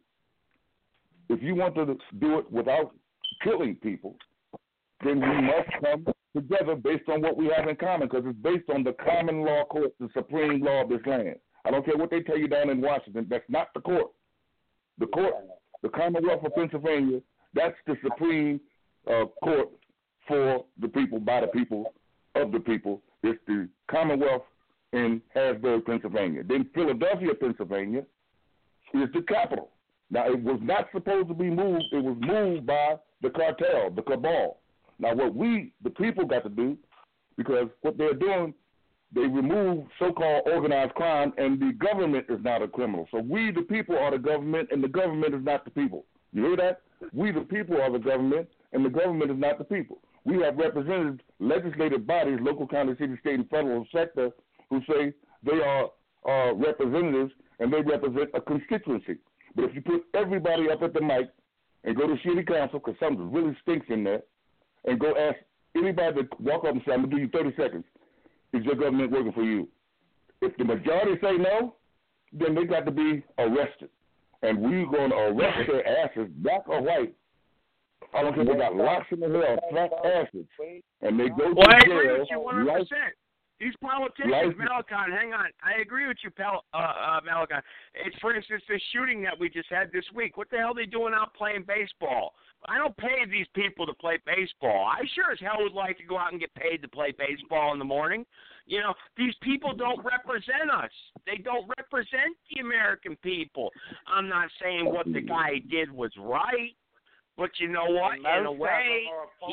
Speaker 12: if you want to do it without killing people, then we must come together based on what we have in common, because it's based on the common law court, the supreme law of this land. I don't care what they tell you down in Washington. That's not the court. The court, the Commonwealth of Pennsylvania, that's the supreme court for the people, by the people, of the people. It's the Commonwealth in Harrisburg, Pennsylvania. Then Philadelphia, Pennsylvania is the capital. Now, it was not supposed to be moved. It was moved by the cartel, the cabal. Now, what we, the people, got to do, because what they're doing, they remove so-called organized crime, and the government is not a criminal. So we, the people, are the government, and the government is not the people. You hear that? We, the people, are the government, and the government is not the people. We have representative legislative bodies, local, county, city, state, and federal sector, who say they are representatives, and they represent a constituency. But if you put everybody up at the mic and go to city council, because something really stinks in there, and go ask anybody to walk up and say, I'm going to give you 30 seconds. Is your government working for you? If the majority say no, then they got to be arrested. And we're going to arrest their asses, black or white. I don't care if they got locks in the hell, flat asses. And they go to jail.
Speaker 11: I agree with you 100%. These politicians, Malachi, hang on. I agree with you, Malachi. It's, for instance, the shooting that we just had this week. What the hell are they doing out playing baseball? I don't pay these people to play baseball. I sure as hell would like to go out and get paid to play baseball in the morning. You know, these people don't represent us. They don't represent the American people. I'm not saying what the guy did was right, but you know what? In a way,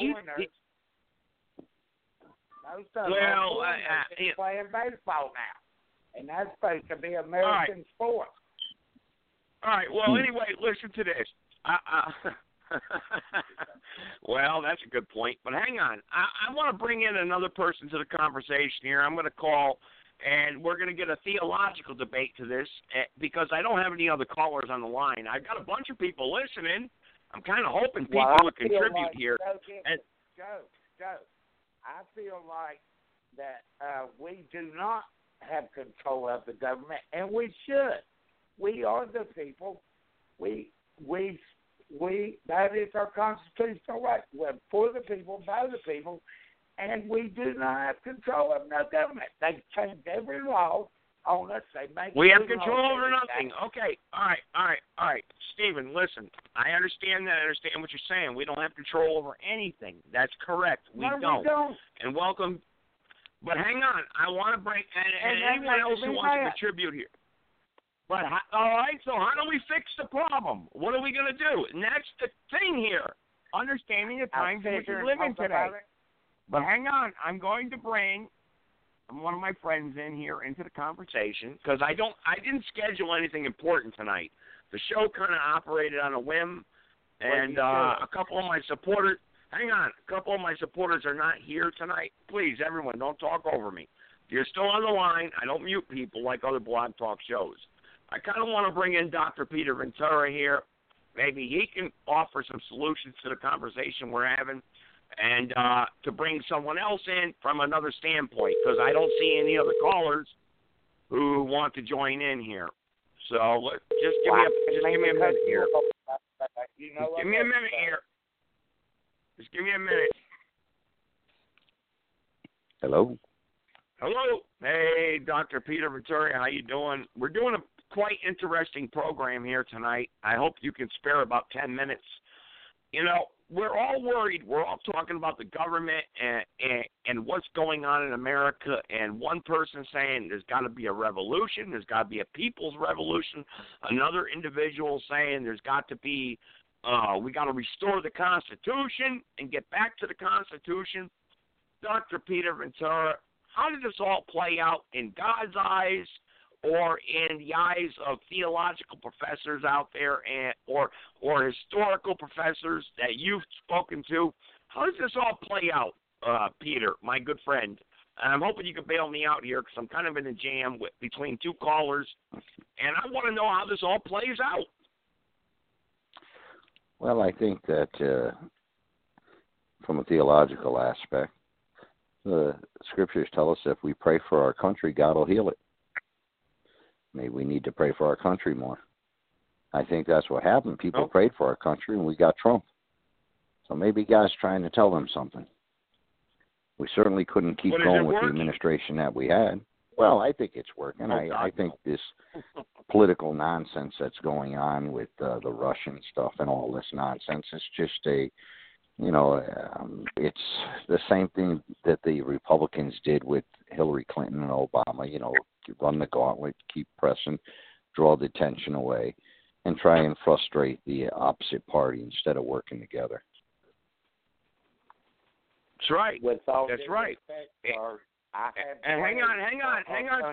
Speaker 13: most of them are playing baseball now, and that's supposed to be American sport.
Speaker 11: All right. Well, anyway, listen to this. Well, that's a good point. But hang on. I want to bring in another person to the conversation here. I'm going to call, and we're going to get a theological debate to this because I don't have any other callers on the line. I've got a bunch of people listening. I'm kind of hoping people would contribute here.
Speaker 13: Joe, I feel like that we do not have control of the government, and we should. We are the people. We that is our constitutional right. We're for the people, by the people, and we do not have control of no government. They change every law on us.
Speaker 11: We have control over nothing. Okay. All right. Stephen, listen. I understand that. I understand what you're saying. We don't have control over anything. That's correct. We don't. And welcome. But hang on. I want to break. And anyone else who wants to contribute here. But, all right, so how do we fix the problem? What are we going to do? And that's the thing here. Understanding the times in which we live in today. But hang on. I'm going to bring one of my friends in here into the conversation because I didn't schedule anything important tonight. The show kind of operated on a whim, and a couple of my supporters. Hang on, a couple of my supporters are not here tonight. Please, everyone, don't talk over me. If you're still on the line, I don't mute people like other Blog Talk shows. I kind of want to bring in Dr. Peter Ventura here. Maybe he can offer some solutions to the conversation we're having. And to bring someone else in from another standpoint, because I don't see any other callers who want to join in here. So just give me a minute here. Just give me a minute here. Just give me a minute.
Speaker 14: Hello.
Speaker 11: Hello. Hey, Dr. Peter Ventura, how you doing? We're doing a quite interesting program here tonight. I hope you can spare about 10 minutes. You know, we're all worried. We're all talking about the government and what's going on in America, and one person saying there's got to be a revolution, there's got to be a people's revolution, another individual saying there's got to be, we got to restore the Constitution and get back to the Constitution. Dr. Peter Ventura, how did this all play out in God's eyes or in the eyes of theological professors out there or historical professors that you've spoken to? How does this all play out, Peter, my good friend? And I'm hoping you can bail me out here because I'm kind of in a jam between two callers, and I want to know how this all plays out.
Speaker 14: Well, I think that from a theological aspect, the scriptures tell us if we pray for our country, God will heal it. Maybe we need to pray for our country more. I think that's what happened. People prayed for our country, and we got Trump. So maybe God's trying to tell them something. We certainly couldn't keep going with the administration that we had. Well, I think it's working. I think this political nonsense that's going on with the Russian stuff and all this nonsense is just it's the same thing that the Republicans did with Hillary Clinton and Obama, run the gauntlet, keep pressing, draw the attention away, and try and frustrate the opposite party instead of working together.
Speaker 11: That's right. That's right. And hang on,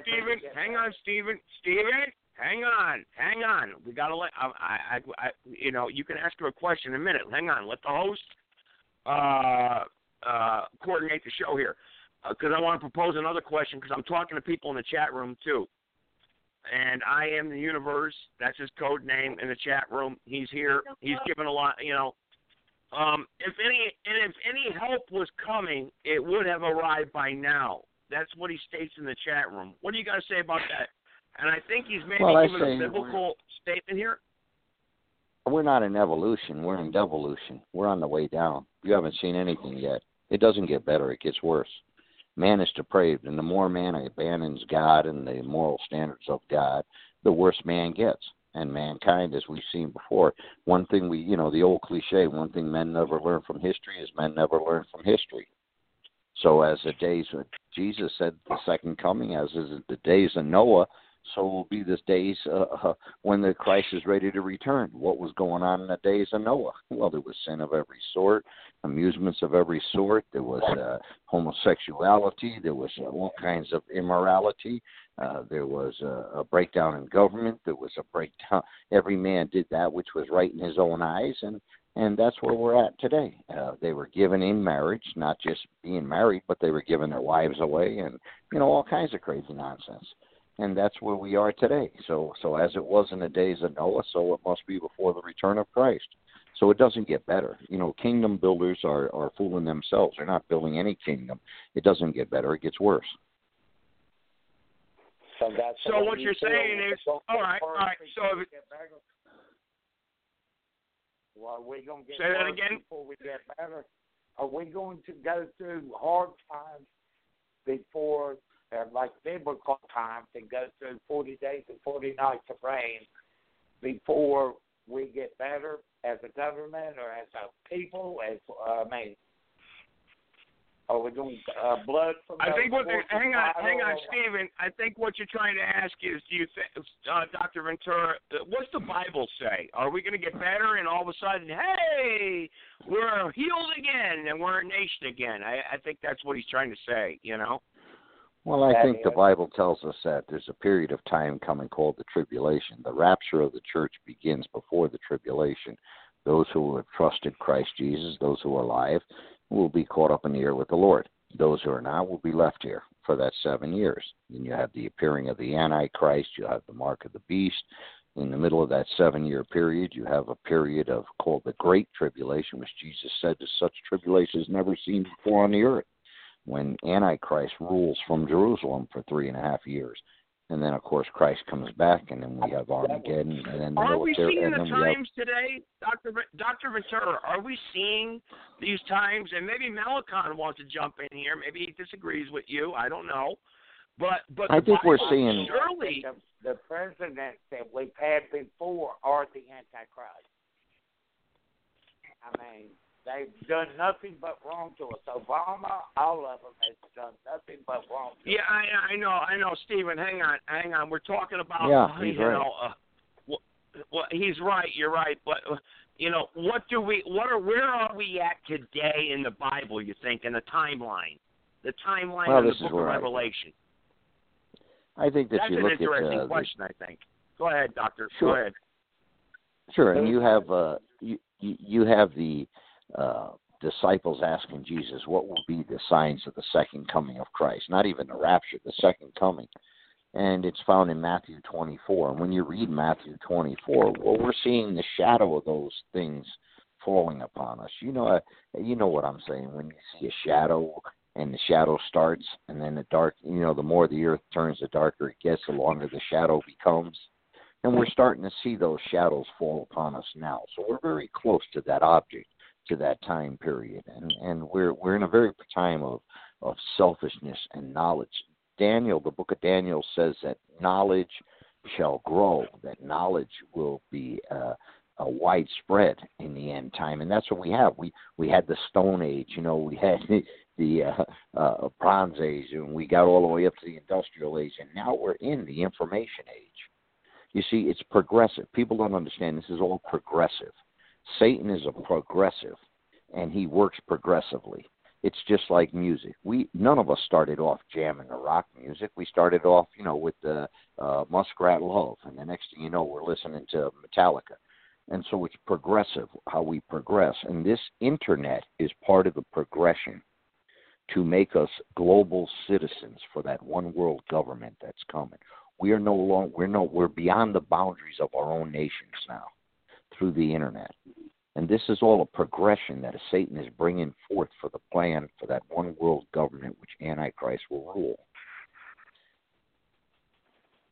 Speaker 11: Stephen. Hang on. We got to let you can ask her a question in a minute. Hang on. Let the host coordinate the show here. Because I want to propose another question because I'm talking to people in the chat room too. And I am the universe. That's his code name in the chat room. He's here. He's given a lot, if any help was coming, it would have arrived by now. That's what he states in the chat room. What do you got to say about that? And I think he's maybe given a biblical statement here.
Speaker 14: We're not in evolution. We're in devolution. We're on the way down. You haven't seen anything yet. It doesn't get better. It gets worse. Man is depraved, and the more man abandons God and the moral standards of God, the worse man gets. And mankind, as we've seen before, one thing the old cliche, one thing men never learn from history is men never learn from history. So as the days, Jesus said, the second coming, as is the days of Noah, so will be the days when the Christ is ready to return. What was going on in the days of Noah? Well, there was sin of every sort, amusements of every sort. There was homosexuality. There was all kinds of immorality. There was a breakdown in government. There was a breakdown. Every man did that which was right in his own eyes, and that's where we're at today. They were given in marriage, not just being married, but they were giving their wives away, and all kinds of crazy nonsense. And that's where we are today. So as it was in the days of Noah, so it must be before the return of Christ. So it doesn't get better. Kingdom builders are fooling themselves. They're not building any kingdom. It doesn't get better. It gets worse.
Speaker 13: So
Speaker 11: what you're saying is, all right. So
Speaker 13: are we going to get
Speaker 11: say that again
Speaker 13: before we get better? Are we going to go through hard times before, like biblical times, and go through 40 days and 40 nights of rain before we get better as a government or as a people? Are we going blood from?
Speaker 11: I think hang on, Stephen. I think what you're trying to ask is, do you think, Dr. Ventura, what's the Bible say? Are we going to get better and all of a sudden, hey, we're healed again and we're a nation again? I think that's what he's trying to say.
Speaker 14: Well, I think the Bible tells us that there's a period of time coming called the tribulation. The rapture of the church begins before the tribulation. Those who have trusted Christ Jesus, those who are alive, will be caught up in the air with the Lord. Those who are not will be left here for that 7 years. Then you have the appearing of the Antichrist. You have the mark of the beast. In the middle of that 7-year period, you have a period called the Great Tribulation, which Jesus said is such tribulation is never seen before on the earth, when Antichrist rules from Jerusalem for 3.5 years. And then, of course, Christ comes back, and then we have Armageddon, and then the
Speaker 11: Are
Speaker 14: military.
Speaker 11: we seeing the times today, Dr. Ventura? Are we seeing these times? And maybe Malikon wants to jump in here. Maybe he disagrees with you. I don't know. But
Speaker 14: I think we're seeing
Speaker 11: surely
Speaker 13: the presidents that we've had before are the Antichrist. They've done nothing but wrong to us. Obama, all of them, has done nothing but wrong to us.
Speaker 11: Yeah, I know. Stephen, hang on. We're talking about,
Speaker 14: he's right.
Speaker 11: Well, he's right. You're right. But, where are we at today in the Bible, you think, in the timeline? The timeline of the book of Revelation.
Speaker 14: I think that
Speaker 11: that's
Speaker 14: you
Speaker 11: an
Speaker 14: look
Speaker 11: interesting
Speaker 14: at
Speaker 11: question, I think. Go ahead, Doctor.
Speaker 14: Sure.
Speaker 11: Go ahead.
Speaker 14: Sure, and you have you have the disciples asking Jesus, what will be the signs of the second coming of Christ? Not even the rapture, the second coming. And it's found in Matthew 24. And when you read Matthew 24, well, we're seeing the shadow of those things falling upon us. You know what I'm saying. When you see a shadow and the shadow starts, and then the dark, the more the earth turns, the darker it gets, the longer the shadow becomes. And we're starting to see those shadows fall upon us now. So we're very close to that object, to that time period. And we're in a very time of selfishness and knowledge. The book of Daniel says that knowledge shall grow, that knowledge will be widespread in the end time. And that's what we have. We had the Stone Age, we had the Bronze Age, and we got all the way up to the Industrial Age, and now we're in the Information Age. You see, it's progressive. People don't understand this is all progressive. Satan is a progressive, and he works progressively. It's just like music. None of us started off jamming the rock music. We started off, with the Muskrat Love, and the next thing you know, we're listening to Metallica. And so it's progressive, how we progress. And this Internet is part of the progression to make us global citizens for that one world government that's coming. We're beyond the boundaries of our own nations now through the Internet. And this is all a progression that Satan is bringing forth for the plan for that one world government which Antichrist will rule.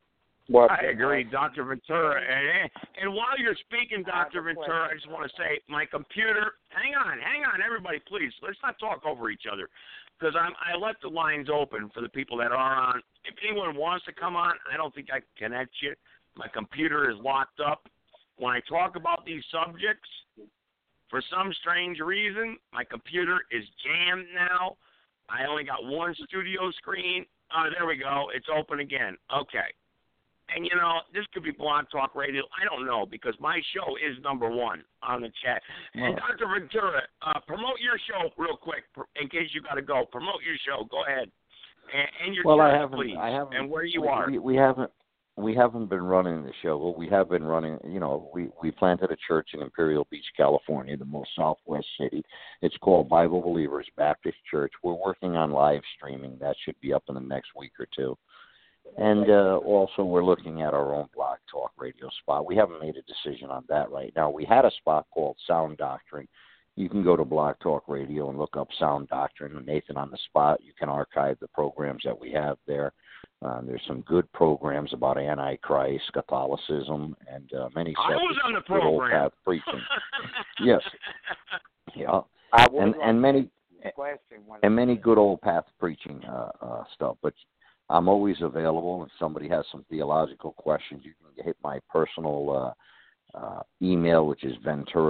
Speaker 11: I agree, Dr. Ventura. And while you're speaking, Dr. Ventura, I just want to say my computer. Hang on, everybody, please. Let's not talk over each other, because I left the lines open for the people that are on. If anyone wants to come on, I don't think I can connect you. My computer is locked up. When I talk about these subjects, for some strange reason, my computer is jammed now. I only got one studio screen. There we go. It's open again. Okay. And, this could be Blog Talk Radio. I don't know, because my show is number one on the chat. And Dr. Ventura, promote your show real quick in case you got to go. Promote your show. Go ahead. And your church, please. And where you are.
Speaker 14: We haven't been running the show. Well, we have been running, we planted a church in Imperial Beach, California, the most southwest city. It's called Bible Believers Baptist Church. We're working on live streaming. That should be up in the next week or two. And also we're looking at our own Blog Talk Radio spot. We haven't made a decision on that right now. We had a spot called Sound Doctrine. You can go to Blog Talk Radio and look up Sound Doctrine and Nathan on the Spot. You can archive the programs that we have there. There's some good programs about Antichrist, Catholicism, and many
Speaker 11: subjects of good
Speaker 14: old path preaching. Yes, yeah, and many good old path preaching stuff. But I'm always available. If somebody has some theological questions, you can hit my personal email, which is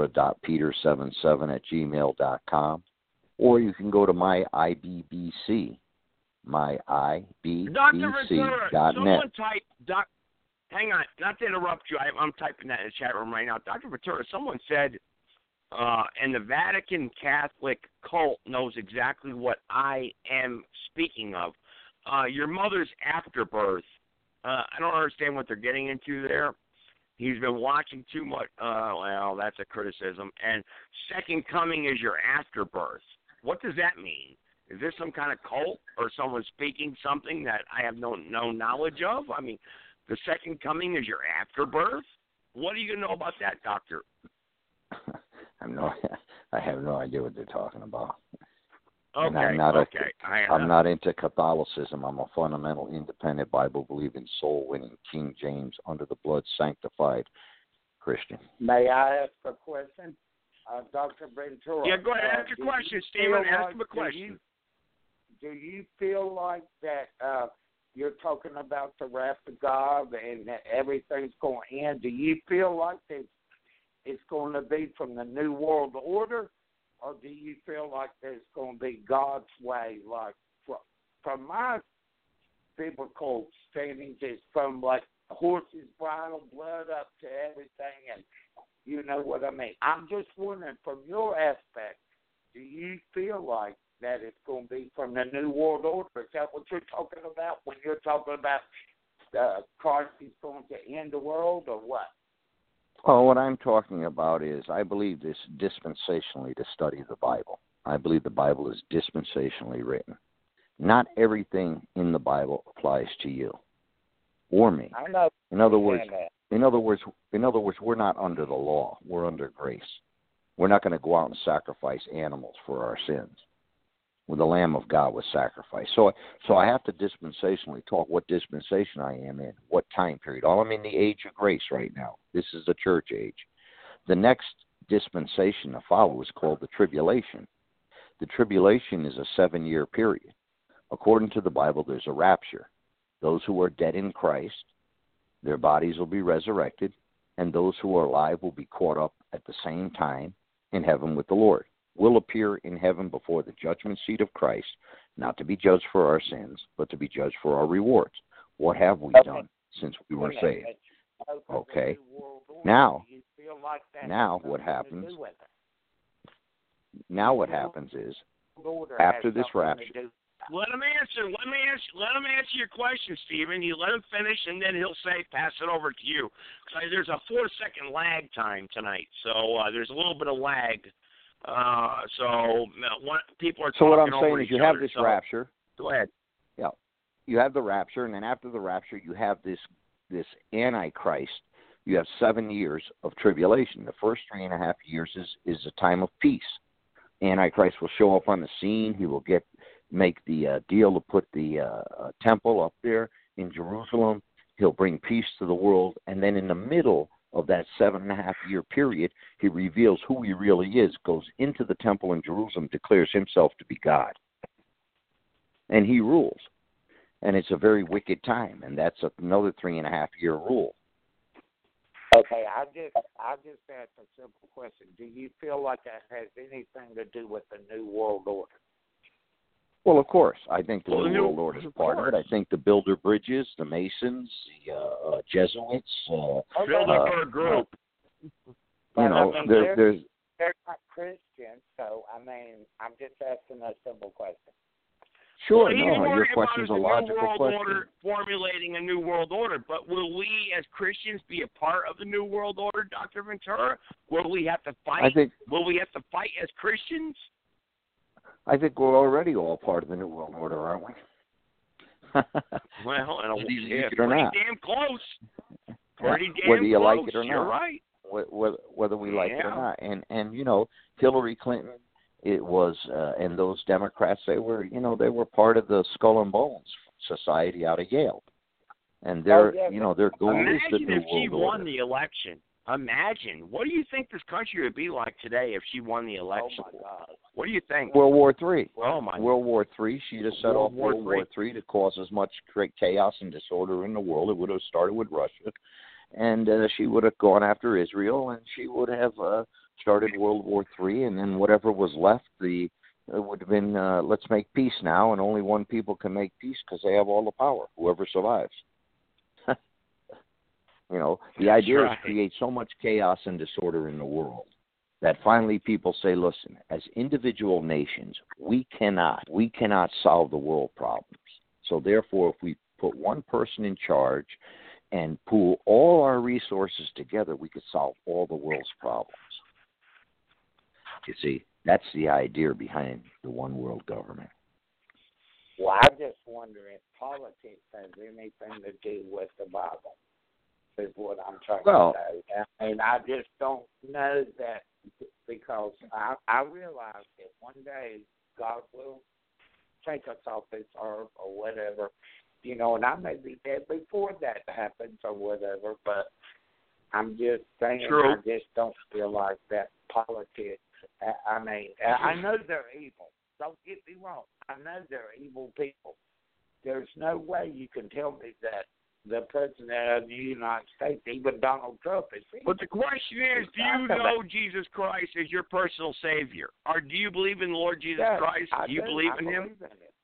Speaker 14: ventura.peter77@gmail.com, or you can go to my IBBC. myibc.net.
Speaker 11: Hang on, not to interrupt you. I'm typing that in the chat room right now. Dr. Ventura, someone said, and the Vatican Catholic cult knows exactly what I am speaking of. Your mother's afterbirth. I don't understand what they're getting into there. He's been watching too much. Well, that's a criticism. And second coming is your afterbirth. What does that mean? Is this some kind of cult or someone speaking something that I have no knowledge of? I mean, the second coming is your afterbirth? What do you know about that, Doctor?
Speaker 14: I have no idea what they're talking about.
Speaker 11: Okay,
Speaker 14: I'm not into Catholicism. I'm a fundamental, independent, Bible-believing, soul-winning, King James, under the blood sanctified Christian.
Speaker 13: May I ask a question? Dr. Ventura.
Speaker 11: Yeah, go ahead. Ask your question, Stephen. Ask him a question.
Speaker 13: Do you feel like that you're talking about the wrath of God and that everything's going to end? Do you feel like it's going to be from the New World Order, or do you feel like there's going to be God's way? Like, from my biblical standings, it's from like horse's bridle, blood up to everything, and you know what I mean. I'm just wondering, from your aspect, do you feel like that it's going to be from the New World Order? Is that what you're talking about when you're talking about Christ is going to end the world, or what?
Speaker 14: Oh, what I'm talking about is I believe this dispensationally to study the Bible. I believe the Bible is dispensationally written. Not everything in the Bible applies to you or me.
Speaker 13: I know.
Speaker 14: In other words, we're not under the law. We're under grace. We're not going to go out and sacrifice animals for our sins. Well, the Lamb of God was sacrificed. So I have to dispensationally talk what dispensation I am in, what time period. I'm in the age of grace right now. This is the church age. The next dispensation to follow is called the tribulation. The tribulation is a 7-year period. According to the Bible, there's a rapture. Those who are dead in Christ, their bodies will be resurrected, and those who are alive will be caught up at the same time in heaven with the Lord. We'll appear in heaven before the judgment seat of Christ, not to be judged for our sins, but to be judged for our rewards. What have we done since we were saved? Okay. Now what happens? Now what happens is, after this rapture.
Speaker 11: Let him answer. Let him answer your question, Stephen. You let him finish, and then he'll say, "Pass it over to you." There's a 4-second lag time tonight, so there's a little bit of lag. People are talking.
Speaker 14: So what I'm saying
Speaker 11: is,
Speaker 14: you have this rapture.
Speaker 11: Go ahead.
Speaker 14: Yeah, you have the rapture, and then after the rapture, you have this Antichrist. You have 7 years of tribulation. The first 3.5 years is a time of peace. Antichrist will show up on the scene. He will make the deal to put the temple up there in Jerusalem. He'll bring peace to the world, and then in the middle of that 7.5-year period, he reveals who he really is, goes into the temple in Jerusalem, declares himself to be God. And he rules. And it's a very wicked time, and that's another 3.5-year rule.
Speaker 13: Okay, I just asked a simple question. Do you feel like that has anything to do with the New World Order?
Speaker 14: Well, of course. I think the New World Order is part of it. I think the Builder Bridges, the Masons, the Jesuits.
Speaker 13: Bilderberg Group.
Speaker 14: There's
Speaker 13: they're not Christians, so, I mean, I'm just asking a simple question.
Speaker 14: Sure,
Speaker 11: your
Speaker 14: question's a logical question.
Speaker 11: Order, formulating a new world order, but will we as Christians be a part of the new world order, Dr. Ventura? Will we have to fight? Will we have to fight as Christians?
Speaker 14: I think we're already all part of the new world order, aren't we?
Speaker 11: Well,
Speaker 14: pretty
Speaker 11: damn close. Pretty damn
Speaker 14: whether you
Speaker 11: close.
Speaker 14: like it or
Speaker 11: You're
Speaker 14: not.
Speaker 11: Right.
Speaker 14: Whether we like it or not, and Hillary Clinton. It was, and those Democrats, they were part of the Skull and Bones Society out of Yale, and their goal is the New World Order.
Speaker 11: Imagine if she won the election. Imagine. What do you think this country would be like today if she won the election?
Speaker 13: Oh my God!
Speaker 11: What do you think?
Speaker 14: World War III.
Speaker 11: Oh my.
Speaker 14: World War III. She'd have set off World War III to cause as much chaos and disorder in the world. It would have started with Russia, and she would have gone after Israel, and she would have started World War III, and then whatever was left, it would have been, let's make peace now, and only one people can make peace because they have all the power, whoever survives. The idea is to create so much chaos and disorder in the world that finally people say, listen, as individual nations, we cannot solve the world problems. So therefore, if we put one person in charge and pool all our resources together, we could solve all the world's problems. You see, that's the idea behind the one world government.
Speaker 13: Well, I just wonder if politics has anything to do with the Bible, is what I'm trying to say. I mean, I just don't know that, because I realize that one day God will take us off this earth or whatever, and I may be dead before that happens or whatever, but I'm just saying, I just don't feel like that politics. I mean, I know they're evil. Don't get me wrong. I know they're evil people. There's no way you can tell me that the President of the United States, even Donald Trump, is evil.
Speaker 11: But the question is, do you know Jesus Christ as your personal Savior? Or do you believe in the Lord Jesus Christ? Do you believe in Him?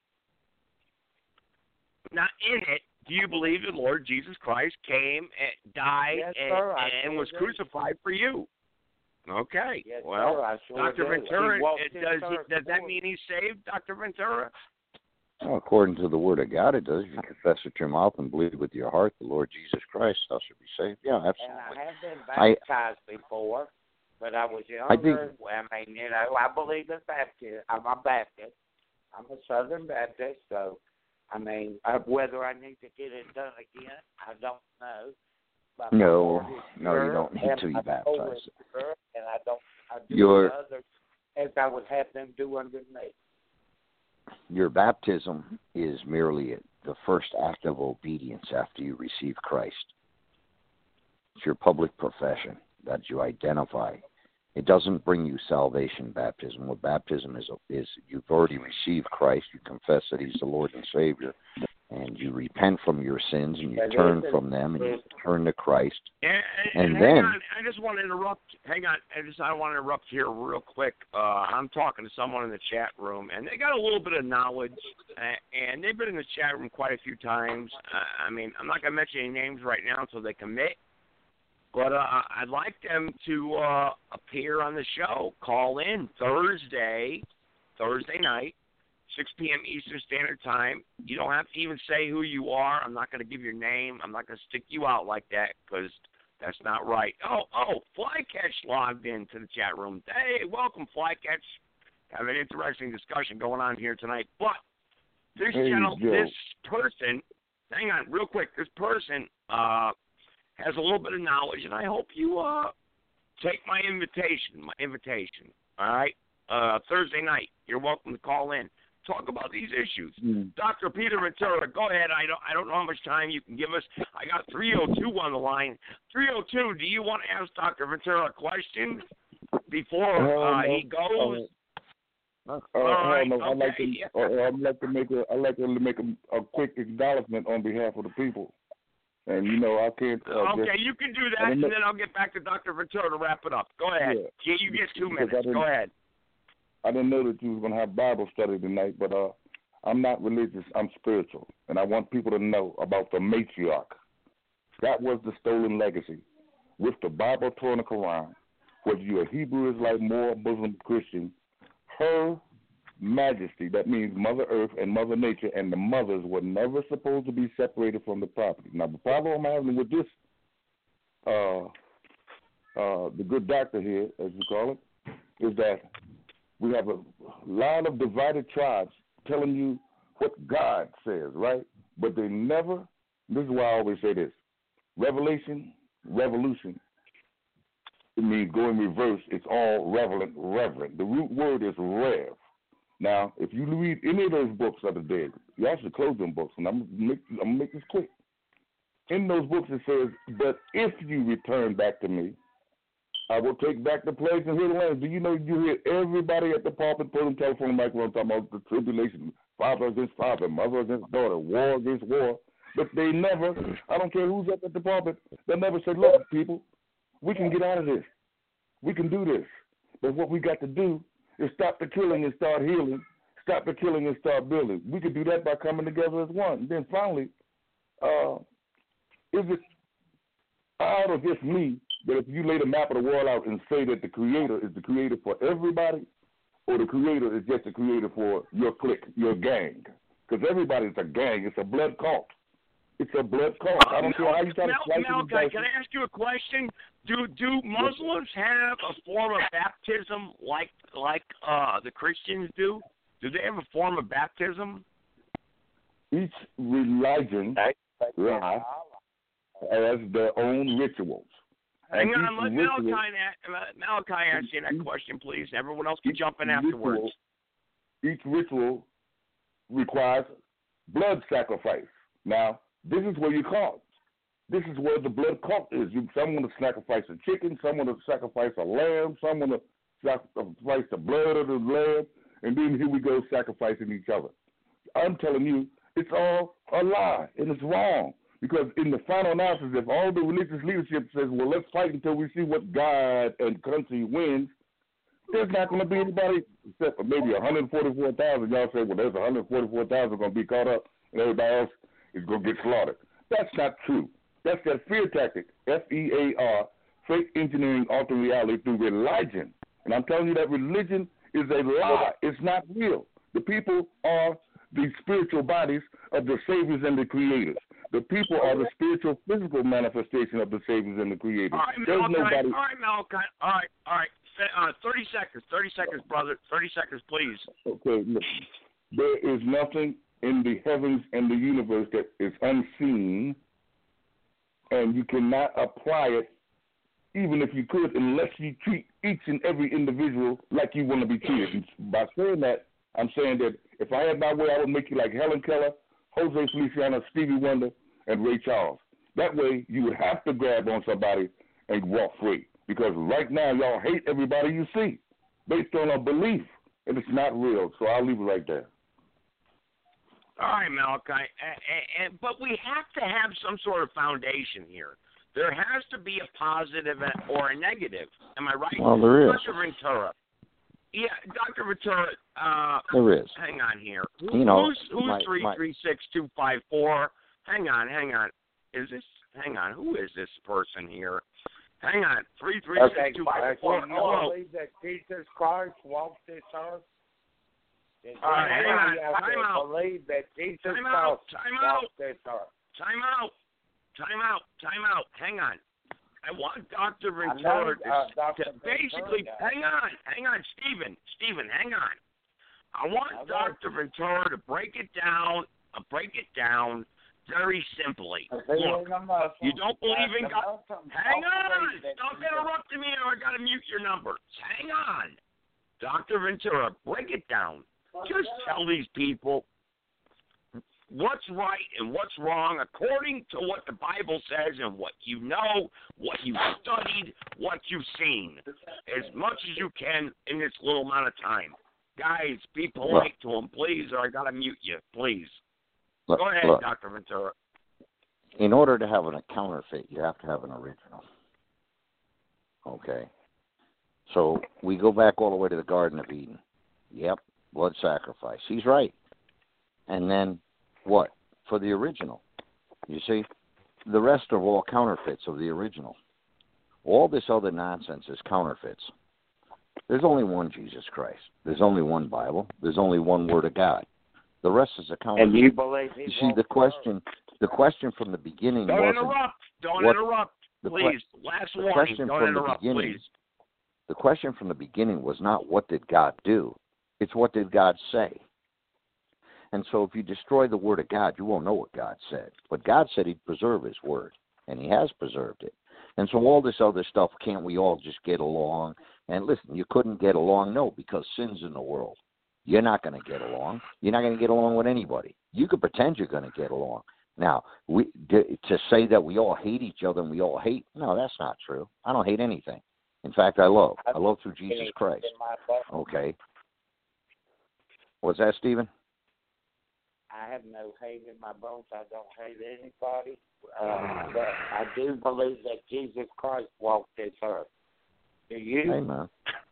Speaker 11: Not in it. Do you believe the Lord Jesus Christ came and died and was crucified for you? Okay.
Speaker 13: Yes,
Speaker 11: well,
Speaker 13: sure
Speaker 11: Dr. Ventura, does that mean he's saved, Dr. Ventura?
Speaker 14: Well, according to the Word of God, it does. If you confess with your mouth and believe with your heart the Lord Jesus Christ, thou shalt be saved. Yeah, absolutely.
Speaker 13: And I have been baptized before, but I was younger. I believe in baptism. I'm a Baptist. I'm a Southern Baptist, so, whether I need to get it done again, I don't know.
Speaker 14: No, you don't need to be baptized.
Speaker 13: And I do others as I would have them do under me.
Speaker 14: Your baptism is merely the first act of obedience after you receive Christ. It's your public profession that you identify. It doesn't bring you salvation, baptism. What baptism is you've already received Christ, you confess that He's the Lord and Savior, and you repent from your sins, and you turn from them, and you turn to Christ.
Speaker 11: And then I just want to interrupt. Hang on. I want to interrupt here real quick. I'm talking to someone in the chat room, and they got a little bit of knowledge, and they've been in the chat room quite a few times. I'm not going to mention any names right now until they commit, but I'd like them to appear on the show. Call in Thursday night. 6 p.m. Eastern Standard Time. You don't have to even say who you are. I'm not going to give your name. I'm not going to stick you out like that because that's not right. Oh, Flycatch logged into the chat room. Hey, welcome, Flycatch. Have an interesting discussion going on here tonight. But this person, hang on real quick, this person has a little bit of knowledge, and I hope you take my invitation, all right? Thursday night, you're welcome to call in. Talk about these issues.
Speaker 12: Mm.
Speaker 11: Dr. Peter Ventura, go ahead. I don't know how much time you can give us. I got 302 on the line. 302, do you want to ask Dr. Ventura a question before he goes?
Speaker 12: I'd like to make a quick acknowledgement on behalf of the people. And, I can't...
Speaker 11: you can do that, and then I'll get back to Dr. Ventura to wrap it up. Go ahead.
Speaker 12: Yeah,
Speaker 11: you get 2 minutes. Go ahead.
Speaker 12: I didn't know that you was going to have Bible study tonight, but I'm not religious. I'm spiritual. And I want people to know about the matriarch. That was the stolen legacy. With the Bible, Torah, and the Quran, whether you're a Hebrew, Israelite, Moor, Muslim, Christian, her majesty, that means Mother Earth and Mother Nature, and the mothers were never supposed to be separated from the property. Now, the problem I'm having with this, the good doctor here, as you call it, is that we have a lot of divided tribes telling you what God says, right? But they never, this is why I always say this, revelation, revolution, it means go in reverse. It's all reverent. The root word is rev. Now, if you read any of those books of the dead, you should close them books, and I'm going to make this quick. In those books it says, but if you return back to me, I will take back the plagues and heal the land. Do you know you hear everybody at the pulpit putting telephone microphone talking about the tribulation, father against father, mother against daughter, war against war. But they never, I don't care who's up at the pulpit, they never say, look, people, we can get out of this. We can do this. But what we got to do is stop the killing and start healing, stop the killing and start building. We could do that by coming together as one. And then finally, is it out of just me that if you lay the map of the world out and say that the Creator is the Creator for everybody, or the Creator is just the Creator for your clique, your gang? Because everybody's a gang. It's a blood cult. It's a blood cult. I don't care how you try to slice it.
Speaker 11: Malachi, can I ask you a question? Do Muslims have a form of baptism like the Christians do? Do they have a form of baptism?
Speaker 12: Each religion has their own rituals.
Speaker 11: Hang on, let Malachi ask you that question, please. Everyone else can jump in afterwards.
Speaker 12: Each ritual requires blood sacrifice. Now, this is where you caught. This is where the blood cult is. Some want to sacrifice a chicken, some want to sacrifice a lamb, some want to sacrifice the blood of the lamb, and then here we go sacrificing each other. I'm telling you, it's all a lie, and it's wrong. Because in the final analysis, if all the religious leadership says, well, let's fight until we see what God and country wins, there's not going to be anybody except for maybe 144,000. Y'all say, well, there's 144,000 going to be caught up, and everybody else is going to get slaughtered. That's not true. That's that fear tactic, FEAR, fake engineering altering reality through religion. And I'm telling you that religion is a lie. It's not real. The people are the spiritual bodies of the saviors and the creators. The people are the spiritual, physical manifestation of the saviors and the creators.
Speaker 11: All right, Malachi. All right. 30 seconds. 30 seconds, brother. 30 seconds, please.
Speaker 12: Okay, look. There is nothing in the heavens and the universe that is unseen, and you cannot apply it, even if you could, unless you treat each and every individual like you want to be treated. And by saying that, I'm saying that if I had my way, I would make you like Helen Keller, Jose Feliciano, Stevie Wonder, and Ray Charles. That way, you would have to grab on somebody and walk free. Because right now, y'all hate everybody you see based on a belief, and it's not real. So I'll leave it right there.
Speaker 11: All right, Malachi. But we have to have some sort of foundation here. There has to be a positive or a negative. Am I right?
Speaker 14: Well, there is.
Speaker 11: Dr. Ventura. Yeah, Dr. Ventura.
Speaker 14: There is.
Speaker 11: Hang on here. Who's 336254? Hang on. Hang on. Who is this person here? Hang on. 336254.
Speaker 13: Do you believe that Jesus Christ walked this earth?
Speaker 11: All right, hang on. Time out.
Speaker 13: Believe that Jesus
Speaker 11: Time out.
Speaker 13: walked this earth.
Speaker 11: Time out. Hang on. I want Dr. Ventura to basically, hang on, Stephen, hang on. I want Dr. Ventura to break it down very simply. Look, you don't believe in God. Hang on. Don't interrupt me or I got to mute your number. Hang on. Dr. Ventura, break it down. Just tell these people what's right and what's wrong according to what the Bible says and what you know, what you've studied, what you've seen, as much as you can in this little amount of time. Guys, be polite to them, please, or I got to mute you, please. Go ahead, Dr. Ventura.
Speaker 14: In order to have a counterfeit, you have to have an original. Okay? So we go back all the way to the Garden of Eden. Yep, blood sacrifice. He's right. And then what? For the original. You see, the rest are all counterfeits of the original. All this other nonsense is counterfeits. There's only one Jesus Christ. There's only one Bible. There's only one Word of God. The rest is a counterfeit.
Speaker 13: And you believe he
Speaker 14: see, the question from the beginning
Speaker 11: Don't
Speaker 14: wasn't...
Speaker 11: Don't interrupt. Please. Last warning. Don't interrupt, please.
Speaker 14: The question from the beginning was not what did God do. It's what did God say. And so if you destroy the Word of God, you won't know what God said. But God said he'd preserve his Word, and he has preserved it. And so all this other stuff, can't we all just get along? And listen, you couldn't get along? No, because sin's in the world. You're not going to get along. You're not going to get along with anybody. You could pretend you're going to get along. Now, to say that we all hate each other and we all hate, no, that's not true. I don't hate anything. In fact, I love. I love through Jesus Christ. Okay. What's that, Stephen?
Speaker 13: I have no hate in my bones. I don't hate anybody. But I do believe that Jesus Christ walked this earth. Do you?
Speaker 14: Amen.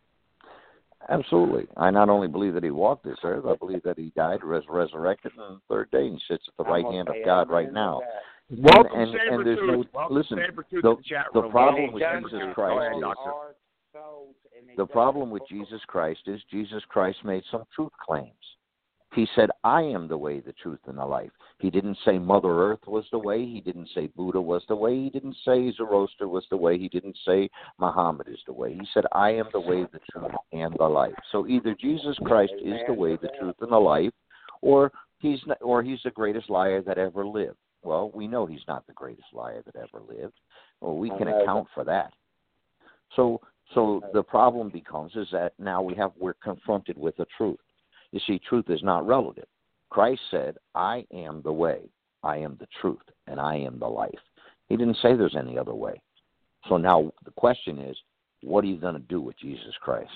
Speaker 14: Absolutely. I not only believe that he walked this earth, I believe that he died, resurrected on the third day, and sits at the right hand of God right now.
Speaker 11: Welcome,
Speaker 14: and there's no, listen, the problem with Jesus Christ is, the problem with Jesus Christ is Jesus Christ made some truth claims. He said, I am the way, the truth, and the life. He didn't say Mother Earth was the way. He didn't say Buddha was the way. He didn't say Zoroaster was the way. He didn't say Muhammad is the way. He said, I am the way, the truth, and the life. So either Jesus Christ is the way, the truth, and the life, or he's the greatest liar that ever lived. Well, we know he's not the greatest liar that ever lived. Well, we can account for that. So the problem becomes is that now we're confronted with a truth. You see, truth is not relative. Christ said, I am the way, I am the truth, and I am the life. He didn't say there's any other way. So now the question is, what are you going to do with Jesus Christ?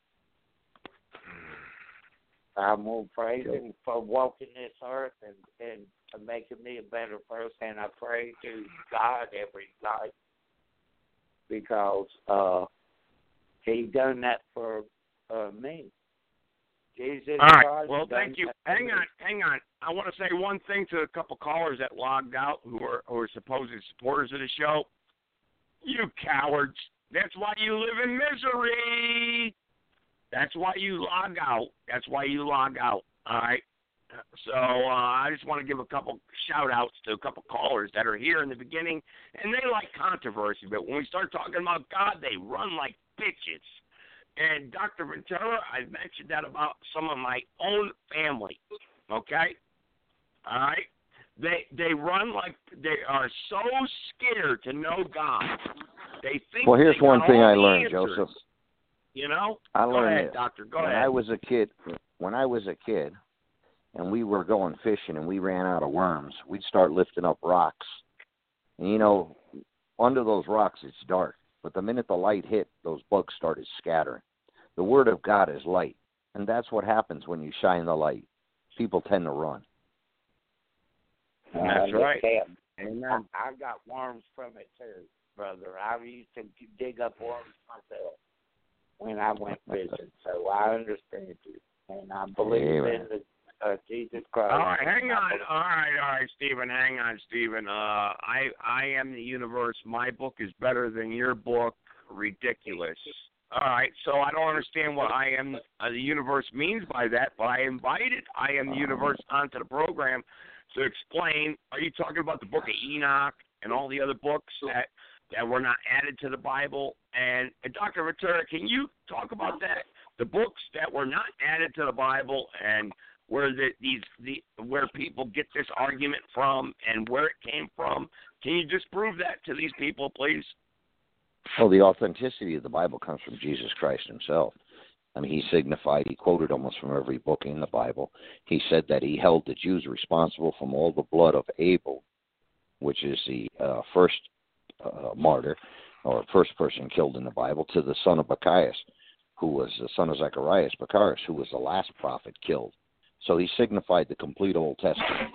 Speaker 13: I'm going to praise him for walking this earth and making me a better person. And I pray to God every night because he done that for me. Jesus
Speaker 11: All right.
Speaker 13: Christ,
Speaker 11: well, thank you. Hang on. I want to say one thing to a couple callers that logged out who are supposed supporters of the show. You cowards. That's why you live in misery. That's why you log out. All right. So I just want to give a couple shout-outs to a couple callers that are here in the beginning, and they like controversy. But when we start talking about God, they run like bitches. And Dr. Ventura, I mentioned that about some of my own family, okay? All right? They run like they are so scared to know God. They think.
Speaker 14: Well, here's one thing I learned,
Speaker 11: answers.
Speaker 14: Joseph.
Speaker 11: You know?
Speaker 14: I learned
Speaker 11: Go ahead,
Speaker 14: this.
Speaker 11: Doctor. Go
Speaker 14: when
Speaker 11: ahead.
Speaker 14: When I was a kid, and we were going fishing and we ran out of worms, we'd start lifting up rocks. And, you know, under those rocks it's dark. But the minute the light hit, those bugs started scattering. The Word of God is light. And that's what happens when you shine the light. People tend to run.
Speaker 11: That's right.
Speaker 13: Amen. I got worms from it too, brother. I used to dig up worms myself when I went fishing. So I understand you. And I believe in the Jesus Christ.
Speaker 11: All right, hang on. All right, Stephen. Hang on, Stephen. I am the universe. My book is better than your book. Ridiculous. All right, so I don't understand what I am the universe means by that, but I invited I am the universe onto the program to explain. Are you talking about the book of Enoch and all the other books that were not added to the Bible? And Dr. Ventura, can you talk about that? The books that were not added to the Bible and where where people get this argument from and where it came from. Can you disprove that to these people, please?
Speaker 14: Well, the authenticity of the Bible comes from Jesus Christ himself. I mean, he quoted almost from every book in the Bible. He said that he held the Jews responsible from all the blood of Abel, which is the first martyr, or first person killed in the Bible, to the son of Bacchias, who was the son of Zacharias, Bacchias, who was the last prophet killed. So he signified the complete Old Testament.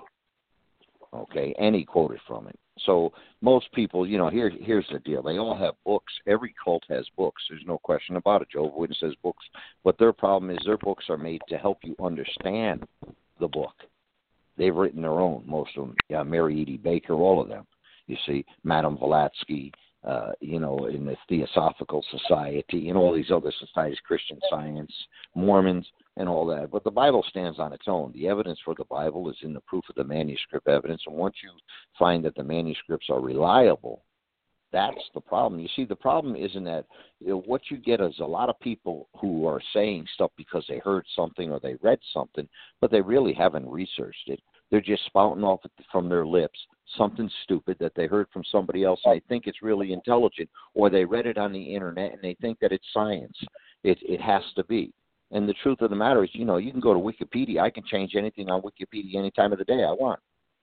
Speaker 14: Okay, and he quoted from it. So most people, here's the deal. They all have books. Every cult has books. There's no question about it. Jehovah's Witness has books. But their problem is their books are made to help you understand the book. They've written their own, most of them. Yeah, Mary Edie Baker, all of them. You see, Madame Blavatsky, in the Theosophical Society, and all these other societies, Christian Science, Mormons, and all that. But the Bible stands on its own. The evidence for the Bible is in the proof of the manuscript evidence. And once you find that the manuscripts are reliable, that's the problem. You see, the problem isn't that what you get is a lot of people who are saying stuff because they heard something or they read something, but they really haven't researched it. They're just spouting off from their lips something stupid that they heard from somebody else and they think it's really intelligent, or they read it on the internet and they think that it's science. It has to be. And the truth of the matter is, you can go to Wikipedia. I can change anything on Wikipedia any time of the day I want.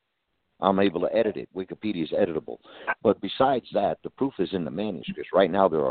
Speaker 14: I'm able to edit it. Wikipedia is editable. But besides that, the proof is in the manuscripts. Right now there are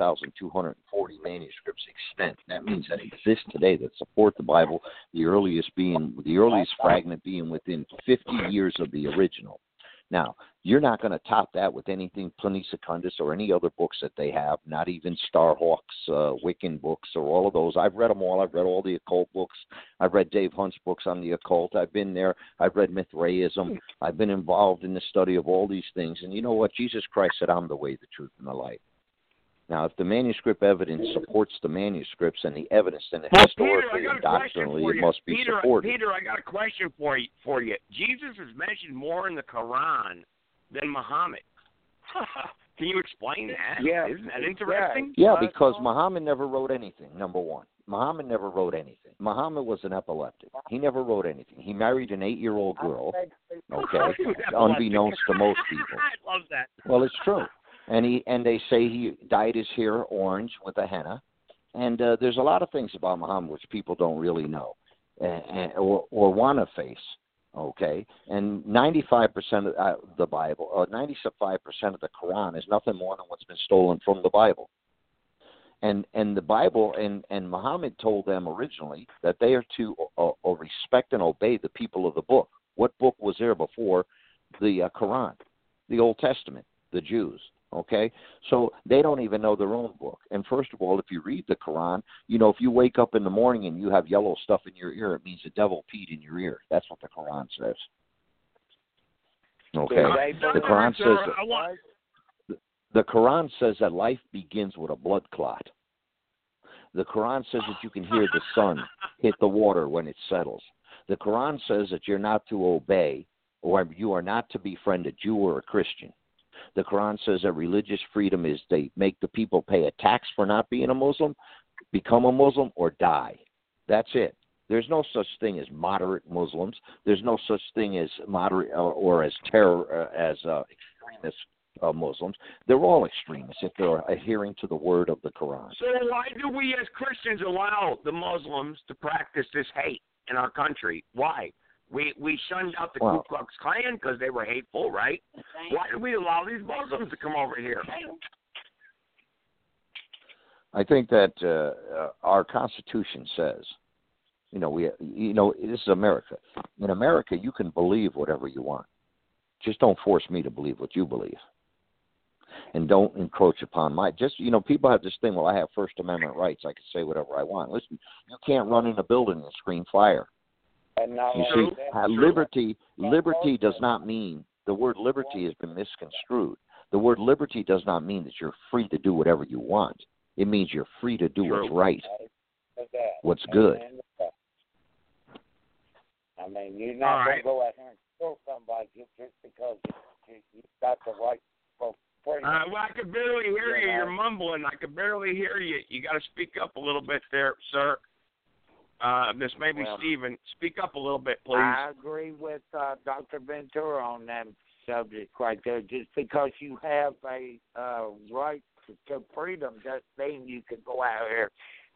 Speaker 14: 5,240 manuscripts extant. That means that exist today that support the Bible, the earliest fragment being within 50 years of the original. Now, you're not going to top that with anything Pliny Secundus or any other books that they have, not even Starhawk's Wiccan books or all of those. I've read them all. I've read all the occult books. I've read Dave Hunt's books on the occult. I've been there. I've read Mithraism. I've been involved in the study of all these things. And you know what? Jesus Christ said, I'm the way, the truth, and the life. Now, if the manuscript evidence supports the manuscripts and the evidence, then historically and doctrinally it must be supported.
Speaker 11: Peter, I got a question for you. Jesus is mentioned more in the Quran than Muhammad. Can you explain that?
Speaker 13: Yeah.
Speaker 11: Isn't that interesting?
Speaker 14: Yeah, because Muhammad never wrote anything, number one. Muhammad never wrote anything. Muhammad was an epileptic. He never wrote anything. He married an 8-year-old girl, okay, unbeknownst to most people.
Speaker 11: I love that.
Speaker 14: Well, it's true. And they say he dyed his hair orange with a henna. And there's a lot of things about Muhammad which people don't really know or want to face, okay? And 95% of the Bible, or 95% of the Quran is nothing more than what's been stolen from the Bible. And the Bible, and Muhammad told them originally that they are to respect and obey the people of the book. What book was there before the Quran? The Old Testament, the Jews. Okay, so they don't even know their own book. And first of all, if you read the Quran, if you wake up in the morning and you have yellow stuff in your ear, it means the devil peed in your ear. That's what the Quran says. Okay, the Quran says the Quran says that life begins with a blood clot. The Quran says that you can hear the sun hit the water when it settles. The Quran says that you're not to obey, or you are not to befriend a Jew or a Christian. The Quran says that religious freedom is they make the people pay a tax for not being a Muslim, become a Muslim, or die. That's it. There's no such thing as moderate Muslims. There's no such thing as moderate or as extremist Muslims. They're all extremists if they're adhering to the word of the Quran.
Speaker 11: So why do we as Christians allow the Muslims to practice this hate in our country? Why? We shunned out the Ku Klux Klan because they were hateful, right? Why do we allow these Muslims to come over here?
Speaker 14: I think that our Constitution says, this is America. In America, you can believe whatever you want. Just don't force me to believe what you believe. And don't encroach upon people have this thing, well, I have First Amendment rights. I can say whatever I want. Listen, you can't run in a building and scream fire. You see, liberty does not mean, the word liberty has been misconstrued. The word liberty does not mean that you're free to do whatever you want. It means you're free to do what's right, what's good.
Speaker 13: I mean, you're not going to go out here and kill somebody just because you got the right for freedom.
Speaker 11: Well, I could barely hear you. You're mumbling. I could barely hear you. You got to speak up a little bit there, sir. This may be Stephen. Speak up a little bit, please.
Speaker 13: I agree with Dr. Ventura on that subject right there. Just because you have a right to freedom doesn't mean you can go out here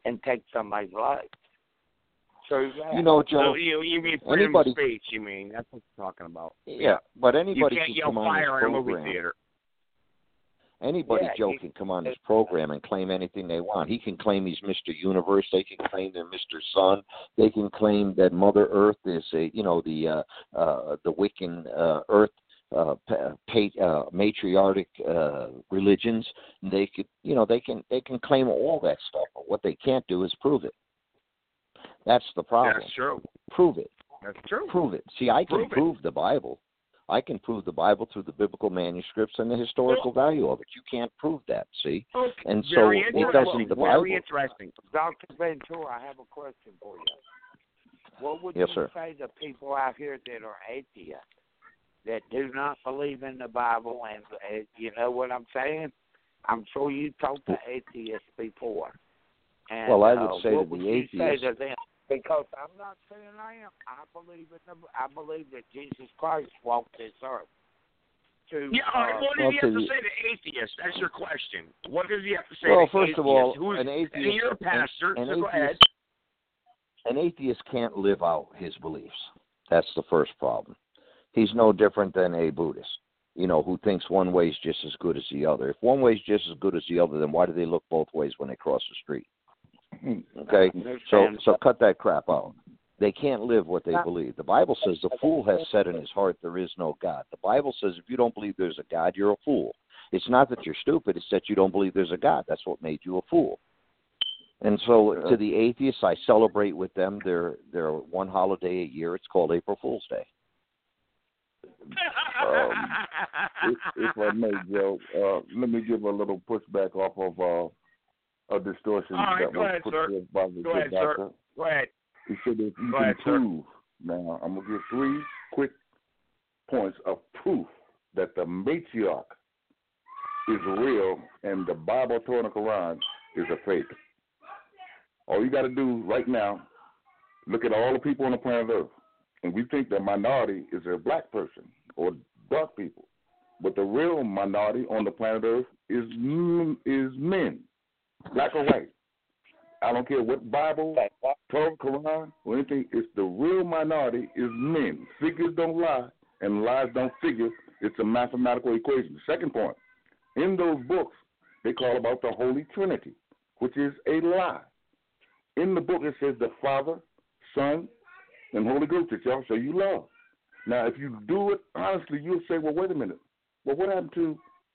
Speaker 13: and take somebody's life. So
Speaker 14: you know, Joe.
Speaker 11: So you mean freedom of speech? You mean that's what you're talking about?
Speaker 14: Yeah, but anybody
Speaker 11: you can't
Speaker 14: can
Speaker 11: yell
Speaker 14: come on this
Speaker 11: fire in a movie
Speaker 14: program.
Speaker 11: theater.
Speaker 14: Anybody, Joe, can come on this program and claim anything they want. He can claim he's Mr. Universe. They can claim they're Mr. Sun. They can claim that Mother Earth is the Wiccan Earth matriarchic religions. They can claim all that stuff. But what they can't do is prove it. That's the problem.
Speaker 11: That's true.
Speaker 14: Prove it.
Speaker 11: That's true.
Speaker 14: Prove it. See, I can prove the Bible. I can prove the Bible through the biblical manuscripts and the historical value of it. You can't prove that, see?
Speaker 11: Okay.
Speaker 14: And so it doesn't, the Bible.
Speaker 13: Very interesting. Dr. Ventura, I have a question for you. What would you say to people out here that are atheists, that do not believe in the Bible, and you know what I'm saying? I'm sure you talked to atheists before. And,
Speaker 14: well, I would say to
Speaker 13: the
Speaker 14: atheists.
Speaker 13: Say to them? Because I'm not saying I am. I believe that Jesus Christ walked this earth.
Speaker 11: What does he have to say to atheists? That's your question. What does he have to say
Speaker 14: to
Speaker 11: atheists?
Speaker 14: Well, first of all, an atheist.
Speaker 11: And you're a pastor, so go ahead.
Speaker 14: An atheist can't live out his beliefs. That's the first problem. He's no different than a Buddhist, who thinks one way is just as good as the other. If one way is just as good as the other, then why do they look both ways when they cross the street? Okay, so cut that crap out. They can't live what they believe. The Bible says the fool has said in his heart there is no God. The Bible says if you don't believe there's a God, you're a fool. It's not that you're stupid, it's that you don't believe there's a God. That's what made you a fool. And so to the atheists, I celebrate with them their one holiday a year. It's called April Fool's Day.
Speaker 12: If I may, Joe, let me give a little pushback off of a distortion that was put forth by the good doctor.
Speaker 11: Go ahead.
Speaker 12: He said that you can prove. Now, I'm going to give 3 quick points of proof that the matriarch is real and the Bible, Torah, and the Quran is a fake. All you got to do right now, look at all the people on the planet Earth, and we think the minority is a black person or dark people. But the real minority on the planet Earth is men. Black or white. I don't care what Bible, Torah, Quran, or anything. It's the real minority is men. Figures don't lie, and lies don't figure. It's a mathematical equation. The second point, in those books, they call about the Holy Trinity, which is a lie. In the book, it says the Father, Son, and Holy Ghost that y'all say you love. Now, if you do it honestly, you'll say, well, wait a minute. Well, what happened to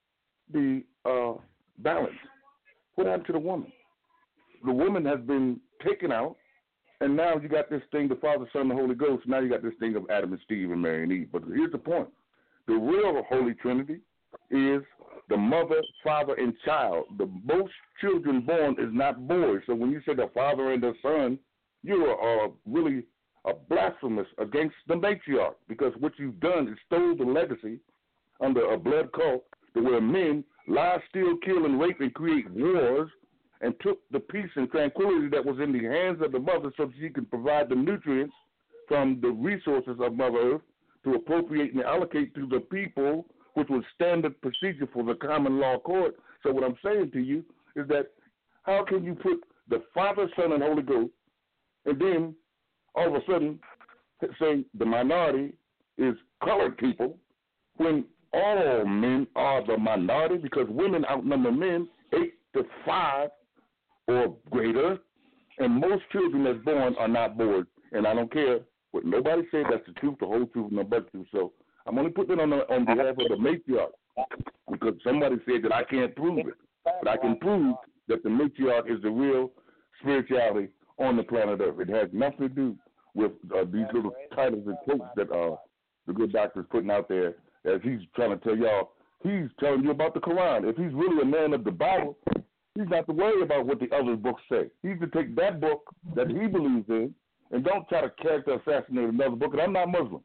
Speaker 12: the balance? What happened to the woman? The woman has been taken out, and now you got this thing, the Father, Son, and the Holy Ghost. Now you got this thing of Adam and Steve and Mary and Eve. But here's the point. The real Holy Trinity is the mother, father, and child. The most children born is not boys. So when you say the Father and the Son, you are really blasphemous against the matriarch, because what you've done is stole the legacy under a blood cult to where men lie, steal, kill, and rape and create wars, and took the peace and tranquility that was in the hands of the mother so that she could provide the nutrients from the resources of Mother Earth to appropriate and allocate to the people, which was standard procedure for the common law court. So what I'm saying to you is that how can you put the Father, Son, and Holy Ghost, and then all of a sudden say the minority is colored people when all men are the minority, because women outnumber men 8-5 or greater, and most children that's born are not born. And I don't care what nobody said, that's the truth, the whole truth, and the but truth. So I'm only putting it on behalf of the matriarch, because somebody said that I can't prove it. But I can prove that the matriarch is the real spirituality on the planet Earth. It has nothing to do with these little titles and quotes that the good doctor is putting out there, as he's trying to tell y'all. He's telling you about the Quran. If he's really a man of the Bible, he's not to worry about what the other books say. He's to take that book that he believes in and don't try to character assassinate another book. And I'm not Muslim.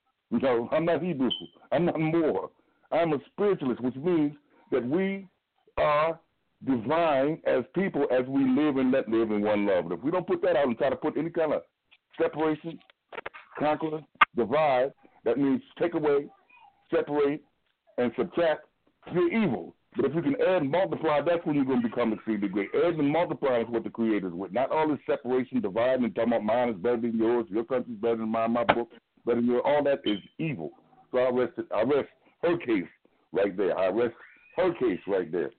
Speaker 12: I'm not Hebrew. I'm not Moor. I'm a spiritualist, which means that we are divine as people as we live and let live in one love. And if we don't put that out and try to put any kind of separation, conquer, divide, that means take away, separate, and subtract, you're evil. But if you can add and multiply, that's when you're going to become exceedingly great. Add and multiply is what the Creator's with. Not all this separation, dividing, and talking about mine is better than yours, your country's better than mine, my book better than yours. All that is evil. So I rest her case right there. I rest her case right there.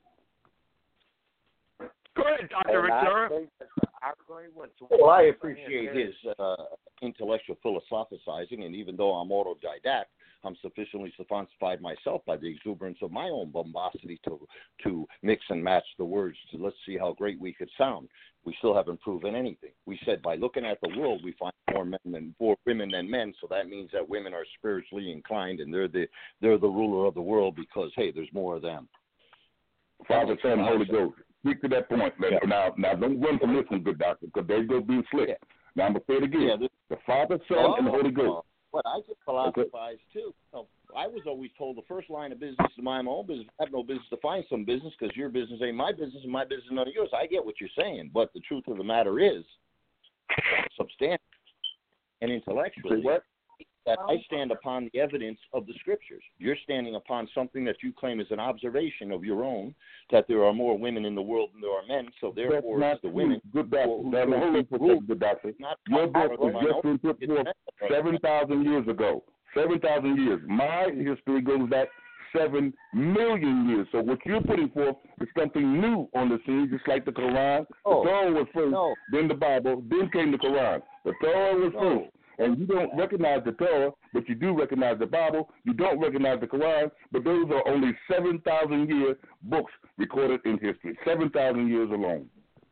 Speaker 11: Go ahead, Dr. Ventura.
Speaker 13: I agree with you.
Speaker 15: Well, I appreciate his intellectual philosophizing, and even though I'm autodidact, I'm sufficiently sophisticated myself by the exuberance of my own bombosity to mix and match the words to let's see how great we could sound. We still haven't proven anything. We said by looking at the world, we find more women than men, so that means that women are spiritually inclined, and they're the ruler of the world because, hey, there's more of them.
Speaker 12: Father, Son, and Holy Ghost. Speak to that point.
Speaker 15: Yeah.
Speaker 12: Now, don't run from this one, good doctor, because there you go being slick. Yeah. Now, I'm going to say it again. Yeah, the Father, Son, and the Holy Ghost.
Speaker 15: But I just philosophize, too. I was always told the first line of business is mind my own business. I have no business to find some business because your business ain't my business and my business is none of yours. I get what you're saying, but the truth of the matter is, substantially and intellectually, that I stand upon the evidence of the Scriptures. You're standing upon something that you claim is an observation of your own, that there are more women in the world than there are men, so therefore it's the women.
Speaker 12: Good doctor. Your book was just been put forth 7,000 years ago. 7,000 years. My history goes back 7 million years. So what you're putting forth is something new on the scene, just like the Quran. The Torah was first, then the Bible, then came the Quran. The Torah was first. And you don't recognize the Torah, but you do recognize the Bible. You don't recognize the Quran, but those are only 7,000-year books recorded in history. 7,000 years alone.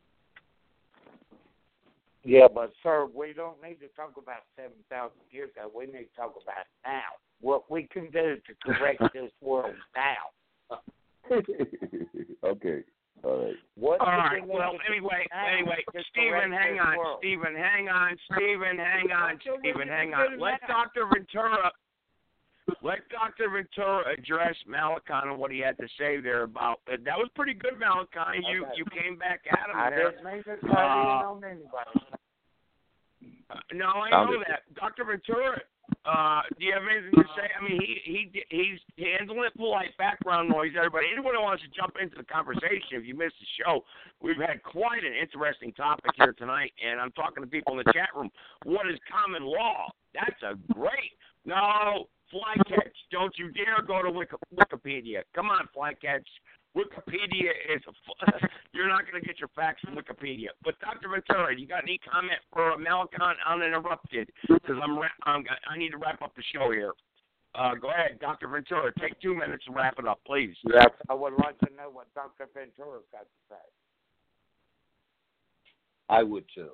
Speaker 13: Yeah, but, sir, we don't need to talk about 7,000 years ago. We need to talk about now. What we can do to correct this world now.
Speaker 12: Okay. All right.
Speaker 11: All right. Well, anyway, Stephen, hang on. Let Dr. Ventura address Malachi and what he had to say there about that. That was pretty good, Malachi. You came back at him there.
Speaker 13: I didn't mean to cut in on anybody.
Speaker 11: No, I know that. Dr. Ventura, do you have anything to say? I mean, he's handling it polite, background noise, everybody. Anyone who wants to jump into the conversation, if you missed the show, we've had quite an interesting topic here tonight, and I'm talking to people in the chat room. What is common law? That's a great... No, Flycatch, don't you dare go to Wikipedia. Come on, Flycatch. Wikipedia is you're not going to get your facts from Wikipedia. But Dr. Ventura, you got any comment for Malachi uninterrupted? Because I need to wrap up the show here. Go ahead, Dr. Ventura. Take 2 minutes to wrap it up, please.
Speaker 13: Yes, I would like to know what Dr. Ventura's got to say.
Speaker 15: I would too.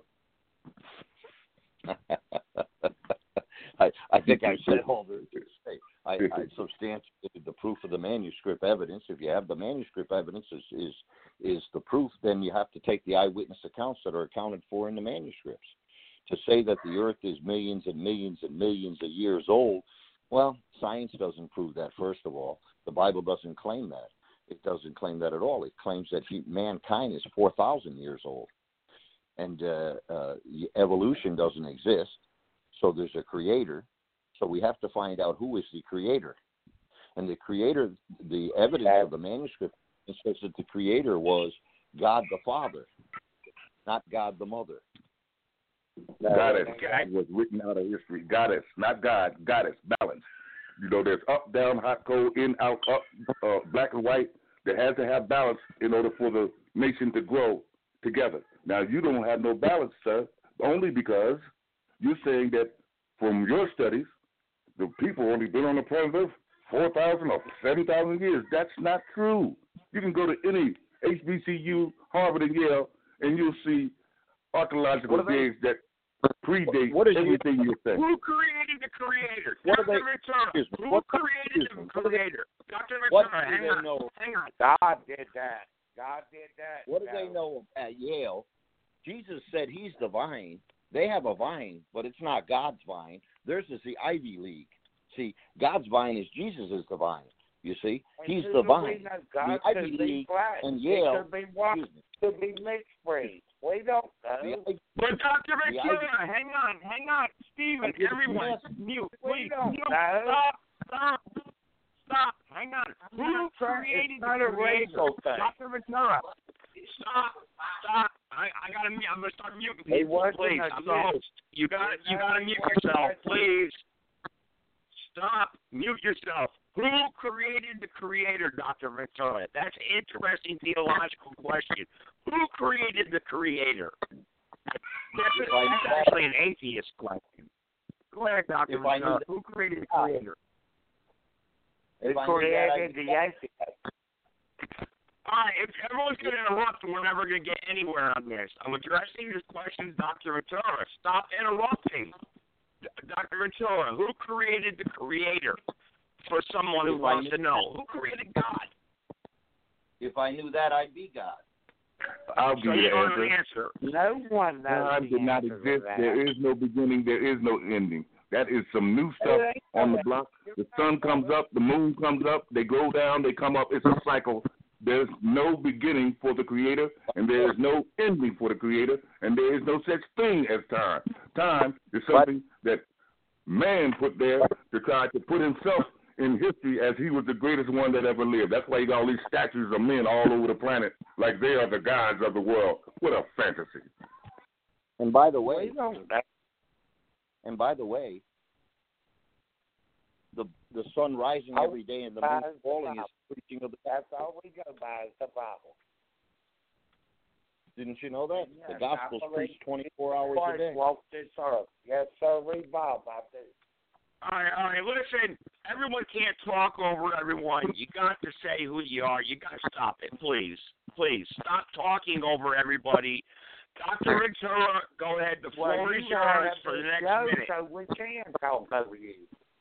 Speaker 15: I think I said all there is to say. I substantiated the proof of the manuscript evidence. If you have the manuscript evidence is the proof, then you have to take the eyewitness accounts that are accounted for in the manuscripts. To say that the earth is millions and millions and millions of years old, well, science doesn't prove that, first of all. The Bible doesn't claim that. It doesn't claim that at all. It claims that mankind is 4,000 years old. And evolution doesn't exist. So there's a creator. So we have to find out who is the creator. And the creator, the evidence of the manuscript says that the creator was God the Father, not God the Mother.
Speaker 12: Goddess was written out of history. Goddess, not God. Goddess, balance. You know, there's up, down, hot, cold, in, out, up, black and white. That has to have balance in order for the nation to grow together. Now, you don't have no balance, sir, only because you're saying that from your studies, the people only been on the planet Earth 4,000 or 7,000 years. That's not true. You can go to any HBCU, Harvard, and Yale, and you'll see archaeological digs that predate everything you're saying.
Speaker 11: Who created the creator? Dr. Ventura. Who created the creator? Dr. Ventura, hang on.
Speaker 13: God did that.
Speaker 15: What do they know at Yale? Jesus said he's the vine. They have a vine, but it's not God's vine. Theirs is the Ivy League. See, God's vine is Jesus' the vine. You see? He's the vine. The Ivy League and Yale.
Speaker 13: Could be mixed breed. We don't know.
Speaker 11: But Dr. Ventura, hang on. Stephen, everyone, mute. Please, Stop. Hang on. on. Who created the creator? Dr. Ventura. Stop. I gotta mute. I'm gonna start muting people. Please, I'm the host. You gotta mute yourself, please. Stop. Mute yourself. Who created the creator, Dr. Ventura? That's an interesting theological question. Who created the creator? That's actually an atheist question. Go ahead, Dr. Ventura. Who created the creator?
Speaker 13: Who created the atheist?
Speaker 11: All right, if everyone's going to interrupt, we're never going to get anywhere on this. I'm addressing this question, Dr. Ventura. Stop interrupting. Dr. Ventura, who created the creator? For someone who wants to know. Who created God?
Speaker 15: If I knew that, I'd be God.
Speaker 12: I'll give you the
Speaker 13: answer. No one knows.
Speaker 12: God did not exist. There is no beginning. There is no ending. That is some new stuff on the block. The sun comes up. The moon comes up. They go down. They come up. It's a cycle. There's no beginning for the Creator, and there is no ending for the Creator, and there is no such thing as time. Time is something that man put there to try to put himself in history as he was the greatest one that ever lived. That's why you got all these statues of men all over the planet like they are the gods of the world. What a fantasy.
Speaker 15: And by the way, the sun rising every day and the moon falling is preaching of the.
Speaker 13: That's all we go by is the Bible.
Speaker 15: Didn't you know that? The gospel's preached 24 hours a day.
Speaker 13: Walk this earth. Yes, sir. Read Bob. I do.
Speaker 11: All right. Listen, everyone can't talk over everyone. You got to say who you are. You got to stop it, please. Please stop talking over everybody. Dr. Ventura, go ahead. The floor is yours for the next minute.
Speaker 13: So we can talk over you.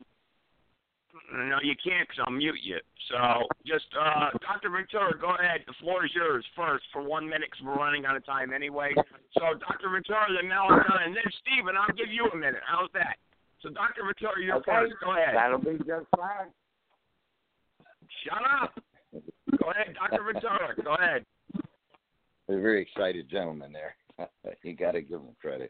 Speaker 11: No, you can't because I'll mute you. So just, Dr. Ventura, go ahead. The floor is yours first for 1 minute because we're running out of time anyway. So Dr. Ventura, then Malachi, and then Stephen, I'll give you a minute. How's that? So Dr. Ventura, you're first. Go ahead.
Speaker 13: That'll be just fine.
Speaker 11: Shut up. Go ahead, Dr. Ventura. Go ahead.
Speaker 15: They're very excited gentlemen there. You got to give them credit.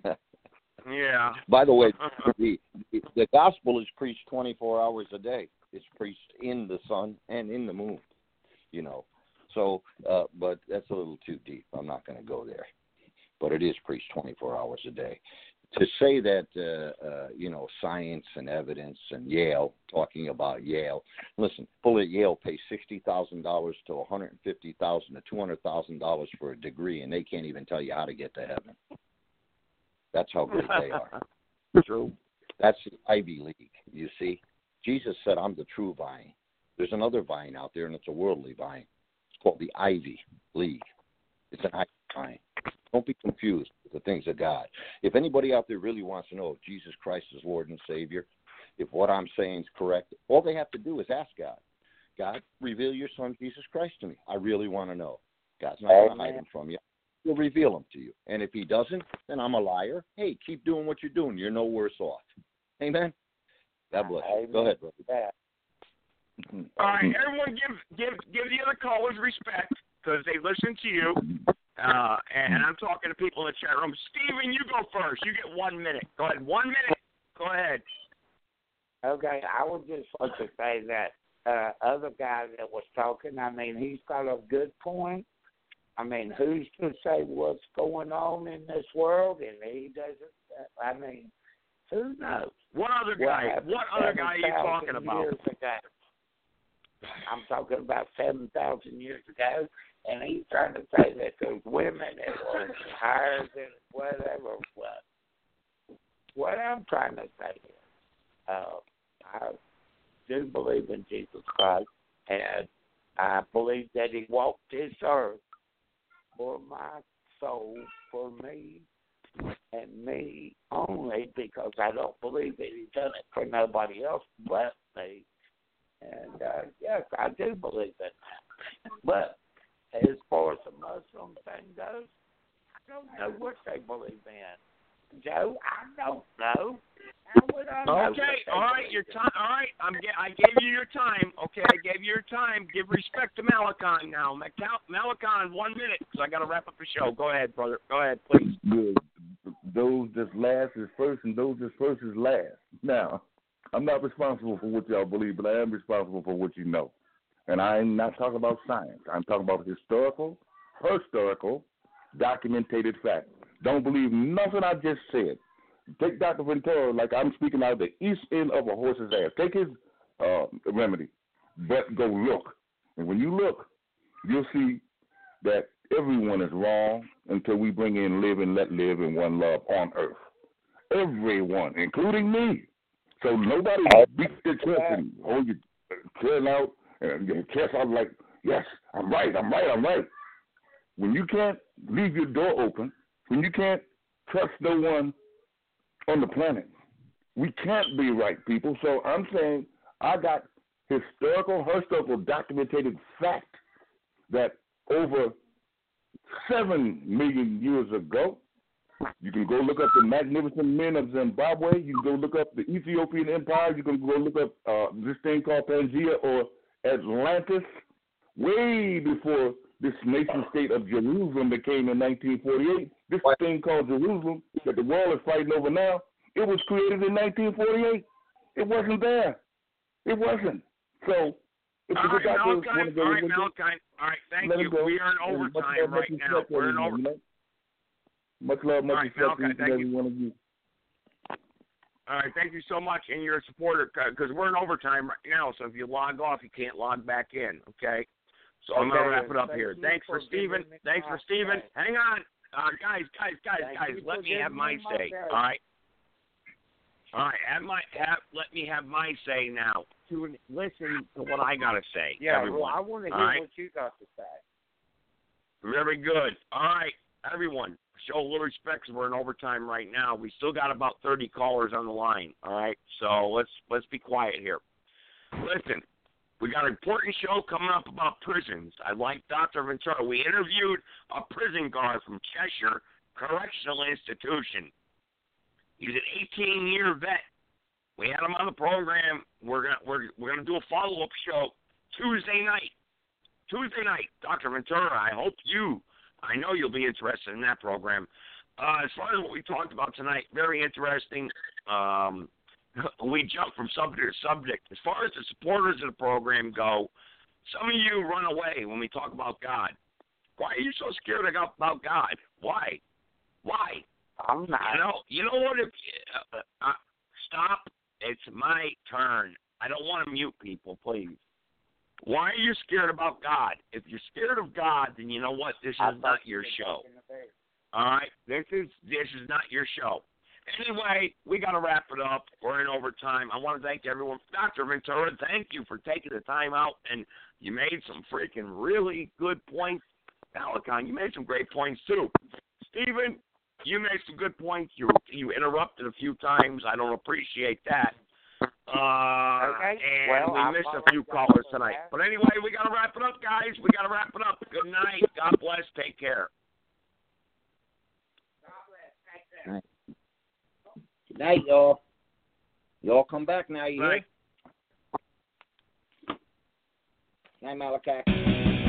Speaker 11: Yeah.
Speaker 15: By the way, the gospel is preached 24 hours a day. It's preached in the sun and in the moon, you know. So, but that's a little too deep. I'm not going to go there. But it is preached 24 hours a day. To say that, science and evidence and Yale, talking about Yale. Listen, people at Yale pay $60,000 to $150,000 to $200,000 for a degree, and they can't even tell you how to get to heaven. That's how great they are.
Speaker 11: True.
Speaker 15: That's the Ivy League, you see. Jesus said, I'm the true vine. There's another vine out there, and it's a worldly vine. It's called the Ivy League. It's an Ivy vine. Don't be confused with the things of God. If anybody out there really wants to know if Jesus Christ is Lord and Savior, if what I'm saying is correct, all they have to do is ask God. God, reveal your Son, Jesus Christ, to me. I really want to know. God's not going to hide him from you. He'll reveal him to you. And if he doesn't, then I'm a liar. Hey, keep doing what you're doing. You're no worse off. Amen? God bless you. Go ahead, brother.
Speaker 11: All right, everyone give the other callers respect because they listen to you. And I'm talking to people in the chat room. Stephen, you go first. You get 1 minute. Go ahead. 1 minute. Go ahead.
Speaker 13: Okay, I would just like to say that other guy that was talking, I mean, he's got a good point. I mean, who's to say what's going on in this world, and he doesn't? I mean, who knows?
Speaker 11: What other guy? What other guy are you talking about?
Speaker 13: I'm talking about 7,000 years ago, and he's trying to say that there's women that were higher than whatever. What I'm trying to say is, I do believe in Jesus Christ, and I believe that he walked this earth for my soul, for me, and me only, because I don't believe that he's done it for nobody else but me. And, yes, I do believe in that. But as far as the Muslim thing goes, I don't know what they believe in. Joe, I don't know. How would I know?
Speaker 11: Okay, all right, your time. All right, I gave you your time. Okay, I gave you your time. Give respect to Malachi now. Malachi, 1 minute, because I got to wrap up the show. Go ahead, brother. Go ahead, please.
Speaker 12: Good. Those that's last is first, and those that's first is last. Now, I'm not responsible for what y'all believe, but I am responsible for what you know. And I'm not talking about science. I'm talking about historical, documented fact. Don't believe nothing I just said. Take Dr. Ventura like I'm speaking out of the east end of a horse's ass. Take his remedy, but go look. And when you look, you'll see that everyone is wrong until we bring in live and let live in one love on earth. Everyone, including me. So nobody beats their chest and hold your chest out and your chest out like, yes, I'm right. When you can't leave your door open, when you can't trust no one on the planet, we can't be right, people. So I'm saying I got historical documented fact that over 7 million years ago, you can go look up the magnificent men of Zimbabwe. You can go look up the Ethiopian Empire. You can go look up this thing called Pangaea or Atlantis, way before this nation state of Jerusalem that came in 1948. This thing called Jerusalem that the world is fighting over now, it was created in 1948. It wasn't there. It wasn't. So, if
Speaker 11: all right, Malachi. All right, thank you. We are in overtime right now. We're in overtime.
Speaker 12: Much love, much respect to every one of you.
Speaker 11: All right, thank you so much, and you're a supporter, because we're in overtime right now, so if you log off, you can't log back in, okay? So I'm going to wrap it up here. Thanks for Stephen. Hang on. Guys, let me have my say, all right? All right, let me have my say now. Listen to what I got to say, everyone.
Speaker 13: Well, I want to hear what you got to say.
Speaker 11: Very good. All right, everyone. Show a little respect because we're in overtime right now. We still got about 30 callers on the line, all right? So let's be quiet here. Listen, we got an important show coming up about prisons. I like Dr. Ventura. We interviewed a prison guard from Cheshire Correctional Institution. He's an 18-year vet. We had him on the program. We're gonna do a follow-up show Tuesday night. Dr. Ventura, I know you'll be interested in that program. As far as what we talked about tonight, very interesting. We jump from subject to subject. As far as the supporters of the program go, some of you run away when we talk about God. Why are you so scared about God? Why?
Speaker 13: I'm not.
Speaker 11: You know what? Stop. It's my turn. I don't want to mute people, please. Why are you scared about God? If you're scared of God, then you know what? This is not your show. All right? This is not your show. Anyway, we got to wrap it up. We're in overtime. I want to thank everyone. Dr. Ventura, thank you for taking the time out, and you made some freaking really good points. Malachi, you made some great points, too. Stephen, you made some good points. You interrupted a few times. I don't appreciate that.
Speaker 13: Okay.
Speaker 11: And we missed a few callers tonight. But anyway, we got to wrap it up, guys. We got to wrap it up. Good night. God bless. Take care.
Speaker 16: Good night, y'all. Y'all come back now, you hear? Good night, Malachi.